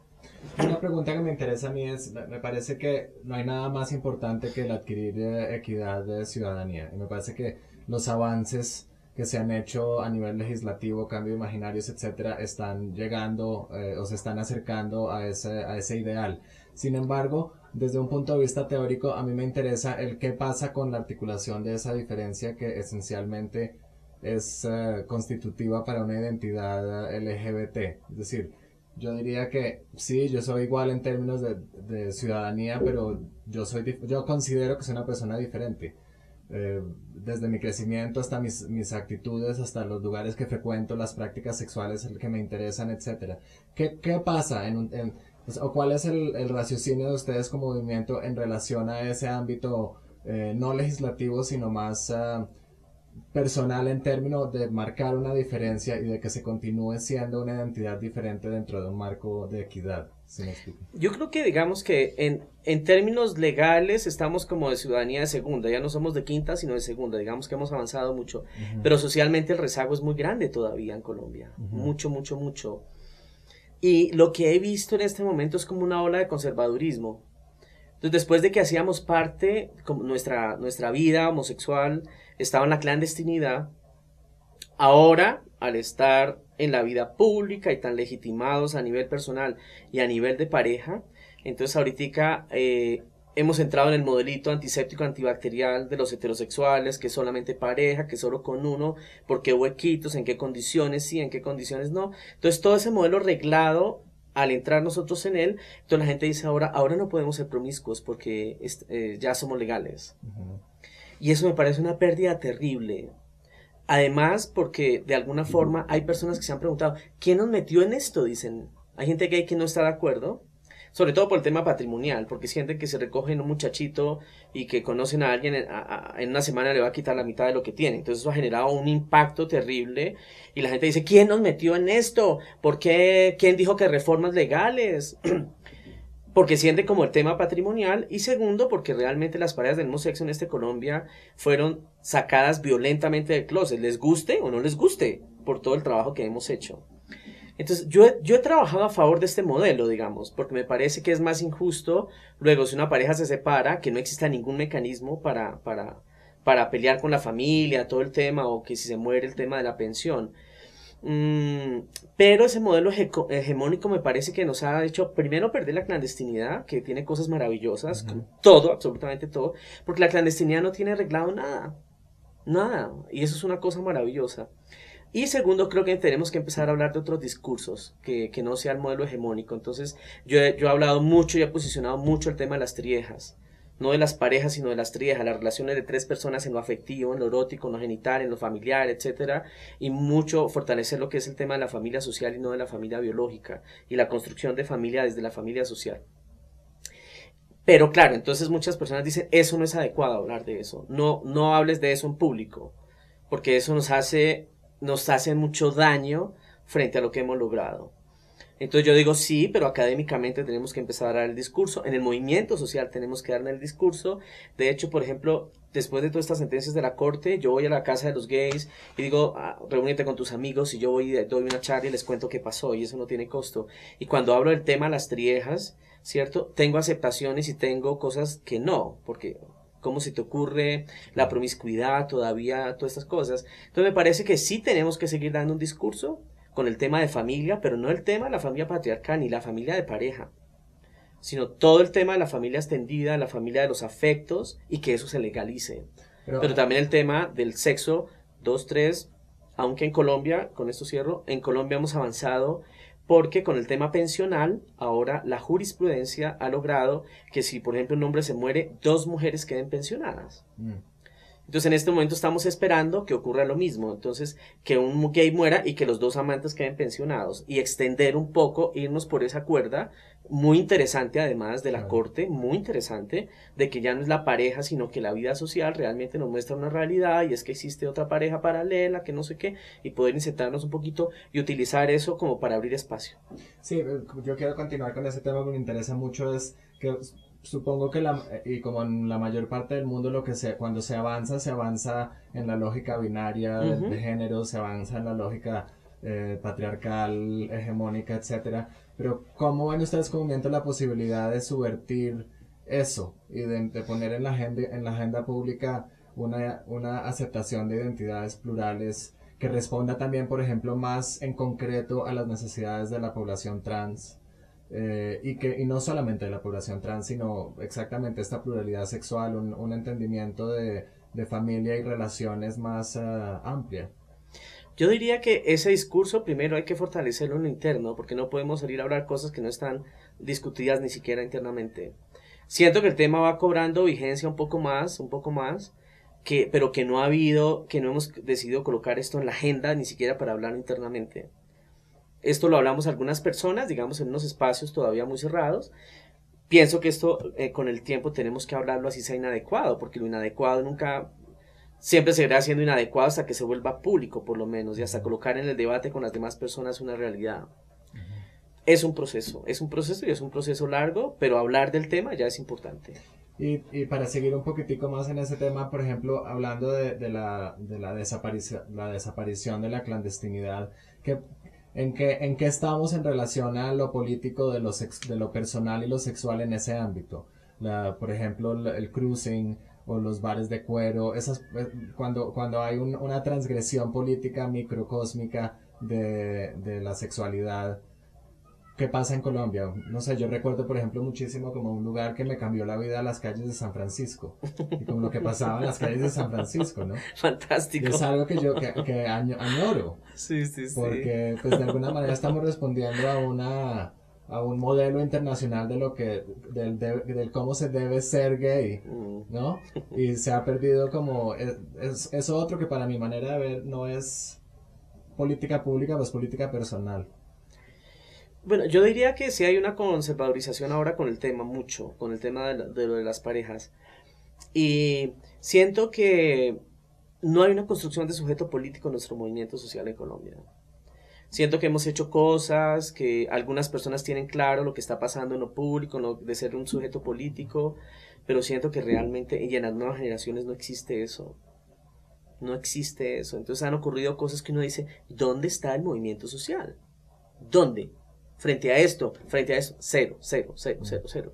Una pregunta que me interesa a mí es, me parece que no hay nada más importante que el adquirir eh, equidad de ciudadanía. Y me parece que los avances que se han hecho a nivel legislativo, cambio de imaginarios, etcétera, están llegando eh, o se están acercando a ese, a ese ideal. Sin embargo, desde un punto de vista teórico, a mí me interesa el qué pasa con la articulación de esa diferencia que esencialmente es eh, constitutiva para una identidad L G B T. Es decir, yo diría que sí, yo soy igual en términos de, de ciudadanía, pero yo soy yo considero que soy una persona diferente. Eh, desde mi crecimiento hasta mis, mis actitudes, hasta los lugares que frecuento, las prácticas sexuales que me interesan, etcétera. ¿Qué, qué pasa en, un, en o cuál es el, el raciocinio de ustedes como movimiento en relación a ese ámbito eh, no legislativo, sino más uh, personal en términos de marcar una diferencia y de que se continúe siendo una identidad diferente dentro de un marco de equidad? ¿Sí me explico? Yo creo que digamos que en, en términos legales estamos como de ciudadanía de segunda, ya no somos de quinta sino de segunda, digamos que hemos avanzado mucho, uh-huh. Pero socialmente el rezago es muy grande todavía en Colombia, uh-huh. mucho, mucho, mucho. Y lo que he visto en este momento es como una ola de conservadurismo. Entonces, después de que hacíamos parte, como nuestra, nuestra vida homosexual estaba en la clandestinidad, ahora al estar en la vida pública y tan legitimados a nivel personal y a nivel de pareja, entonces ahorita eh, hemos entrado en el modelito antiséptico antibacterial de los heterosexuales, que es solamente pareja, que solo con uno, por qué huequitos, en qué condiciones sí, en qué condiciones no. Entonces todo ese modelo reglado, al entrar nosotros en él, entonces la gente dice ahora, ahora no podemos ser promiscuos porque eh, ya somos legales. Uh-huh. Y eso me parece una pérdida terrible. Además, porque de alguna forma hay personas que se han preguntado, ¿quién nos metió en esto? Dicen, hay gente gay que no está de acuerdo, sobre todo por el tema patrimonial, porque sienten que se recogen un muchachito y que conocen a alguien, en, a, a, en una semana le va a quitar la mitad de lo que tiene. Entonces eso ha generado un impacto terrible y la gente dice, ¿quién nos metió en esto? ¿Por qué? ¿Quién dijo que reformas legales? Porque siente como el tema patrimonial, y segundo, porque realmente las parejas del mismo sexo en este Colombia fueron sacadas violentamente del closet, les guste o no les guste, por todo el trabajo que hemos hecho. Entonces, yo he, yo he trabajado a favor de este modelo, digamos, porque me parece que es más injusto, luego, si una pareja se separa, que no exista ningún mecanismo para, para, para pelear con la familia, todo el tema, o que si se muere el tema de la pensión. Mm, pero ese modelo hegemónico me parece que nos ha hecho primero perder la clandestinidad, que tiene cosas maravillosas, uh-huh. todo, absolutamente todo, porque la clandestinidad no tiene arreglado nada, nada, y eso es una cosa maravillosa. Y segundo, creo que tenemos que empezar a hablar de otros discursos, que, que no sea el modelo hegemónico. Entonces, yo he, yo he hablado mucho y he posicionado mucho el tema de las triejas, no de las parejas, sino de las triejas, las relaciones de tres personas en lo afectivo, en lo erótico, en lo genital, en lo familiar, etcétera, y mucho fortalecer lo que es el tema de la familia social y no de la familia biológica, y la construcción de familia desde la familia social. Pero claro, entonces muchas personas dicen, eso no es adecuado hablar de eso, no, no hables de eso en público, porque eso nos hace, nos hace mucho daño frente a lo que hemos logrado. Entonces yo digo sí, pero académicamente tenemos que empezar a dar el discurso, en el movimiento social tenemos que dar el discurso. De hecho, por ejemplo, después de todas estas sentencias de la corte, yo voy a la casa de los gays y digo, ah, reúnete con tus amigos, y yo voy y doy una charla y les cuento qué pasó, y eso no tiene costo. Y cuando hablo del tema de las triejas, ¿cierto? Tengo aceptaciones y tengo cosas que no, porque ¿cómo se te ocurre la promiscuidad todavía, todas estas cosas? Entonces me parece que sí tenemos que seguir dando un discurso con el tema de familia, pero no el tema de la familia patriarcal ni la familia de pareja, sino todo el tema de la familia extendida, la familia de los afectos, y que eso se legalice. Pero, pero también el tema del sexo, dos, tres, aunque en Colombia, con esto cierro, en Colombia hemos avanzado porque con el tema pensional, ahora la jurisprudencia ha logrado que si, por ejemplo, un hombre se muere, dos mujeres queden pensionadas. Mm. Entonces en este momento estamos esperando que ocurra lo mismo, entonces que un gay muera y que los dos amantes queden pensionados, y extender un poco, irnos por esa cuerda, muy interesante además de la claro. corte, muy interesante, de que ya no es la pareja, sino que la vida social realmente nos muestra una realidad, y es que existe otra pareja paralela, que no sé qué, y poder insertarnos un poquito y utilizar eso como para abrir espacio. Sí, yo quiero continuar con ese tema que me interesa mucho, es que supongo que la, y como en la mayor parte del mundo, lo que se, cuando se avanza, se avanza en la lógica binaria uh-huh. de, de género, se avanza en la lógica eh, patriarcal, hegemónica, etcétera. Pero ¿cómo ven ustedes como movimiento la posibilidad de subvertir eso y de, de poner en la agenda, en la agenda pública una, una aceptación de identidades plurales que responda también, por ejemplo, más en concreto a las necesidades de la población trans? Eh, y que y no solamente de la población trans, sino exactamente esta pluralidad sexual, un, un entendimiento de, de familia y relaciones más uh, amplia. Yo diría que ese discurso primero hay que fortalecerlo en lo interno, porque no podemos salir a hablar cosas que no están discutidas ni siquiera internamente. Siento que el tema va cobrando vigencia un poco más, un poco más, que, pero que no ha habido, que no hemos decidido colocar esto en la agenda ni siquiera para hablar internamente. Esto lo hablamos algunas personas, digamos, en unos espacios todavía muy cerrados. Pienso que esto eh, con el tiempo tenemos que hablarlo así sea inadecuado, porque lo inadecuado nunca, siempre seguirá siendo inadecuado hasta que se vuelva público, por lo menos, y hasta colocar en el debate con las demás personas una realidad. Uh-huh. Es un proceso, es un proceso y es un proceso largo, pero hablar del tema ya es importante. Y, y para seguir un poquitico más en ese tema, por ejemplo, hablando de, de, la, de la, desaparición, la desaparición de la clandestinidad, que ¿En qué, ¿En qué estamos en relación a lo político de lo, sex, de lo personal y lo sexual en ese ámbito? La, por ejemplo, el, el cruising o los bares de cuero, esas, cuando, cuando hay un, una transgresión política microcósmica de, de la sexualidad. ¿Qué pasa en Colombia? No sé, yo recuerdo, por ejemplo, muchísimo como un lugar que me cambió la vida, las calles de San Francisco. Y como lo que pasaba en las calles de San Francisco, ¿no? Fantástico. Y es algo que yo que, que añoro. Sí, sí, sí. Porque, pues, de alguna manera estamos respondiendo a una a un modelo internacional de lo que del, de, del cómo se debe ser gay, ¿no? Y se ha perdido como es, es, es otro que para mi manera de ver no es política pública, pues política personal. Bueno, yo diría que sí hay una conservadorización ahora con el tema, mucho, con el tema de, la- de lo de las parejas. Y siento que no hay una construcción de sujeto político en nuestro movimiento social en Colombia. Siento que hemos hecho cosas, que algunas personas tienen claro lo que está pasando en lo público, en lo de ser un sujeto político, pero siento que realmente y en las nuevas generaciones no existe eso. No existe eso. Entonces han ocurrido cosas que uno dice, ¿dónde está el movimiento social? ¿Dónde? Frente a esto, frente a eso, cero, cero, cero, cero, cero.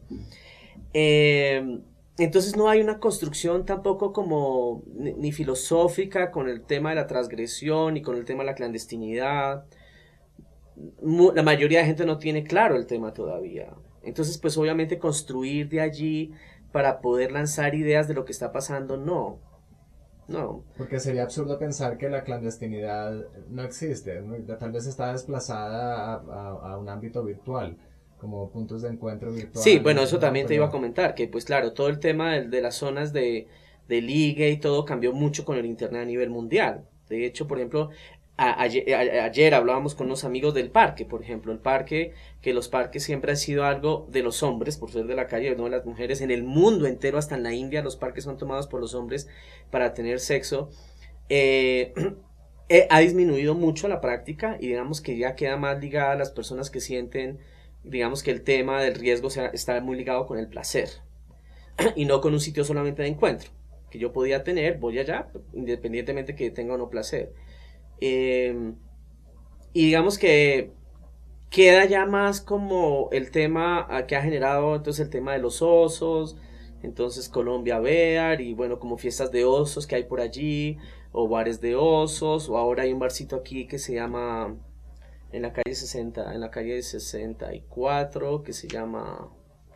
Eh, entonces no hay una construcción tampoco como ni, ni filosófica con el tema de la transgresión y con el tema de la clandestinidad. Mu- la mayoría de gente no tiene claro el tema todavía. Entonces, pues obviamente construir de allí para poder lanzar ideas de lo que está pasando, no, no. Porque sería absurdo pensar que la clandestinidad no existe, ¿no? Tal vez está desplazada a, a, a un ámbito virtual, como puntos de encuentro Sí, bueno, virtuales, eso ¿no? también te iba a Pero comentar, que pues claro, todo el tema de, de las zonas de, de ligue y todo cambió mucho con el internet a nivel mundial. De hecho, por ejemplo, a- ayer, a- ayer hablábamos con unos amigos del parque, por ejemplo, el parque, que los parques siempre han sido algo de los hombres, por ser de la calle, no de las mujeres, en el mundo entero, hasta en la India, los parques son tomados por los hombres para tener sexo. Eh, eh, ha disminuido mucho la práctica y digamos que ya queda más ligada a las personas que sienten, digamos que el tema del riesgo sea- está muy ligado con el placer y no con un sitio solamente de encuentro que yo podía tener, voy allá, independientemente que tenga o no placer. Eh, y digamos que queda ya más como el tema ah, que ha generado entonces el tema de los osos, entonces Colombia Bear y bueno, como fiestas de osos que hay por allí, o bares de osos, o ahora hay un barcito aquí que se llama en la calle sesenta, en la calle sesenta y cuatro que se llama,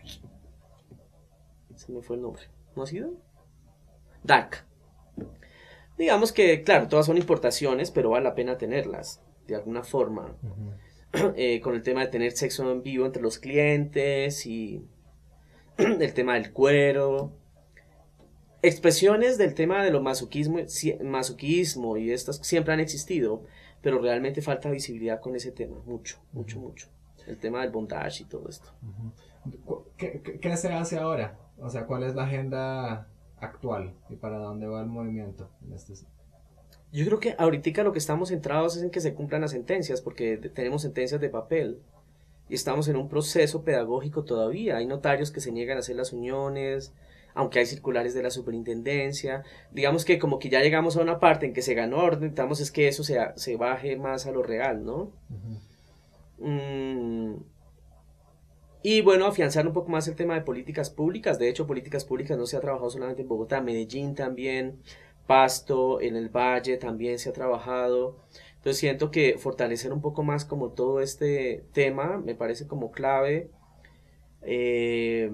se me fue el nombre, ¿no ha sido? Dark. Digamos que, claro, todas son importaciones, pero vale la pena tenerlas, de alguna forma. uh-huh. Eh, con el tema de tener sexo en vivo entre los clientes y el tema del cuero. Expresiones del tema de lo masoquismo, masoquismo y estas siempre han existido, pero realmente falta visibilidad con ese tema, mucho, mucho, Uh-huh. mucho. El tema del bondage y todo esto. Uh-huh. ¿Qué, qué, ¿Qué se hace ahora? O sea, ¿cuál es la agenda actual y para dónde va el movimiento en este? Yo creo que ahorita lo que estamos centrados es en que se cumplan las sentencias, porque tenemos sentencias de papel y estamos en un proceso pedagógico todavía. Hay notarios que se niegan a hacer las uniones, aunque hay circulares de la superintendencia. Digamos que como que ya llegamos a una parte en que se ganó orden, necesitamos es que eso se, se baje más a lo real, ¿no? Uh-huh. Mm, y bueno, afianzar un poco más el tema de políticas públicas. De hecho, políticas públicas no se ha trabajado solamente en Bogotá, Medellín también, Pasto, en el Valle también se ha trabajado. Entonces siento que fortalecer un poco más como todo este tema me parece como clave. Eh,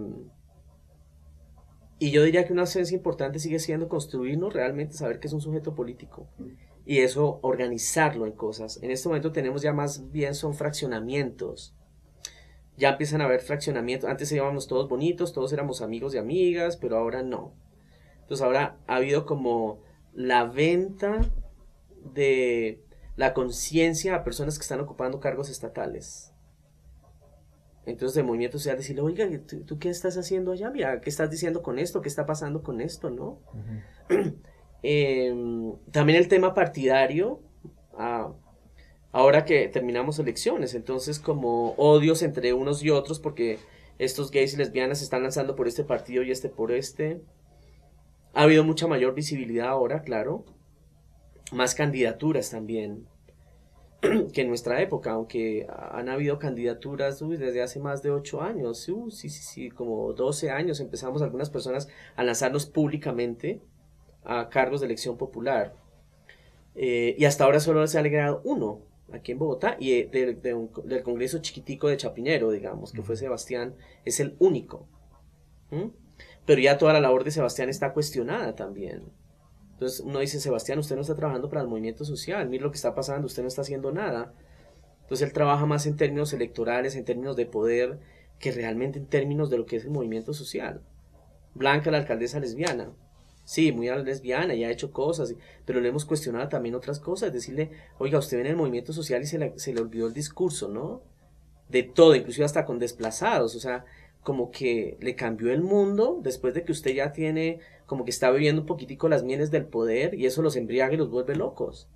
y yo diría que una esencia importante sigue siendo construirnos realmente, saber que es un sujeto político. Y eso, organizarlo en cosas. En este momento tenemos ya más bien son fraccionamientos. Ya empiezan a haber fraccionamientos. Antes íbamos todos bonitos, todos éramos amigos y amigas, pero ahora no. Entonces ahora ha habido como la venta de la conciencia a personas que están ocupando cargos estatales. Entonces el movimiento social decirle, oiga, ¿tú, ¿tú qué estás haciendo allá? Mira, ¿qué estás diciendo con esto? ¿Qué está pasando con esto? ¿No? Uh-huh. eh, también el tema partidario. Ah, ahora que terminamos elecciones, entonces como odios entre unos y otros porque estos gays y lesbianas se están lanzando por este partido y este por este. Ha habido mucha mayor visibilidad ahora, claro. Más candidaturas también. que en nuestra época, aunque han habido candidaturas uy, desde hace más de ocho años, uh, sí, sí, sí, como doce años empezamos algunas personas a lanzarnos públicamente a cargos de elección popular. Eh, y hasta ahora solo se ha alegrado uno aquí en Bogotá y eh, de, de un, del Congreso chiquitico de Chapinero, digamos, que fue Sebastián, es el único. ¿Mm? Pero ya toda la labor de Sebastián está cuestionada también. Entonces uno dice, Sebastián, usted no está trabajando para el movimiento social, mire lo que está pasando, usted no está haciendo nada. Entonces él trabaja más en términos electorales, en términos de poder, que realmente en términos de lo que es el movimiento social. Blanca, la alcaldesa lesbiana, sí, muy lesbiana y ha hecho cosas, pero le hemos cuestionado también otras cosas, decirle, oiga, usted viene en el movimiento social y se le, se le olvidó el discurso, ¿no? De todo, inclusive hasta con desplazados, o sea, como que le cambió el mundo después de que usted ya tiene, como que está bebiendo un poquitico las mieles del poder y eso los embriaga y los vuelve locos.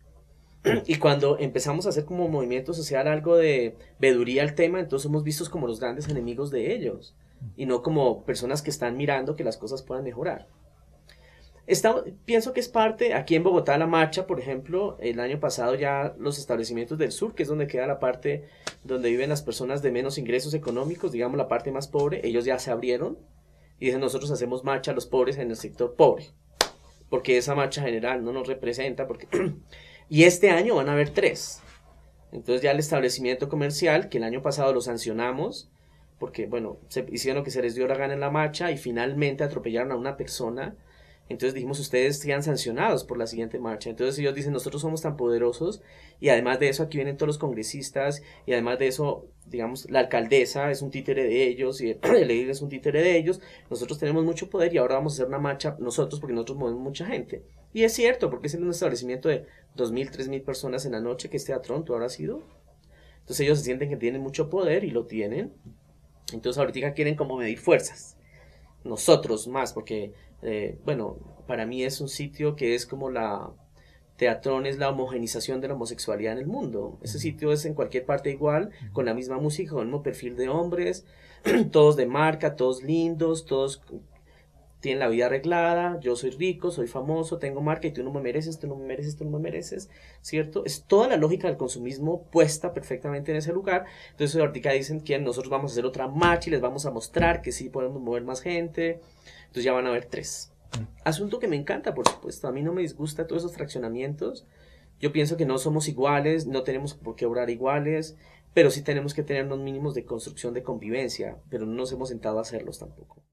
Y cuando empezamos a hacer como movimiento social algo de veduría al tema, entonces somos vistos como los grandes enemigos de ellos y no como personas que están mirando que las cosas puedan mejorar. Estamos, pienso que es parte, aquí en Bogotá la marcha, por ejemplo, el año pasado ya los establecimientos del sur, que es donde queda la parte donde viven las personas de menos ingresos económicos, digamos la parte más pobre, ellos ya se abrieron y dicen nosotros hacemos marcha a los pobres en el sector pobre, porque esa marcha general no nos representa, porque y este año van a haber tres. Entonces ya el establecimiento comercial, que el año pasado lo sancionamos, porque bueno, se hicieron lo que se les dio la gana en la marcha y finalmente atropellaron a una persona. Entonces dijimos, ustedes sean sancionados por la siguiente marcha. Entonces ellos dicen, nosotros somos tan poderosos y además de eso aquí vienen todos los congresistas y además de eso, digamos, la alcaldesa es un títere de ellos y el edil es un títere de ellos. Nosotros tenemos mucho poder y ahora vamos a hacer una marcha nosotros porque nosotros movemos mucha gente. Y es cierto, porque es un establecimiento de dos mil, tres mil personas en la noche que es Teatrón, ¿tú habrás ido? Entonces ellos se sienten que tienen mucho poder y lo tienen. Entonces ahorita quieren como medir fuerzas. Nosotros más, porque, eh, bueno, para mí es un sitio que es como la... Teatrón es la homogenización de la homosexualidad en el mundo. Ese sitio es en cualquier parte igual, con la misma música, con el mismo perfil de hombres, todos de marca, todos lindos, todos tienen la vida arreglada, yo soy rico, soy famoso, tengo marca y tú no me mereces, tú no me mereces, tú no me mereces, ¿cierto? Es toda la lógica del consumismo puesta perfectamente en ese lugar. Entonces ahorita dicen que nosotros vamos a hacer otra marcha y les vamos a mostrar que sí podemos mover más gente. Entonces ya van a haber tres. Asunto que me encanta, por supuesto, a mí no me disgusta todos esos fraccionamientos. Yo pienso que no somos iguales, no tenemos por qué obrar iguales, pero sí tenemos que tener unos mínimos de construcción de convivencia, pero no nos hemos sentado a hacerlos tampoco.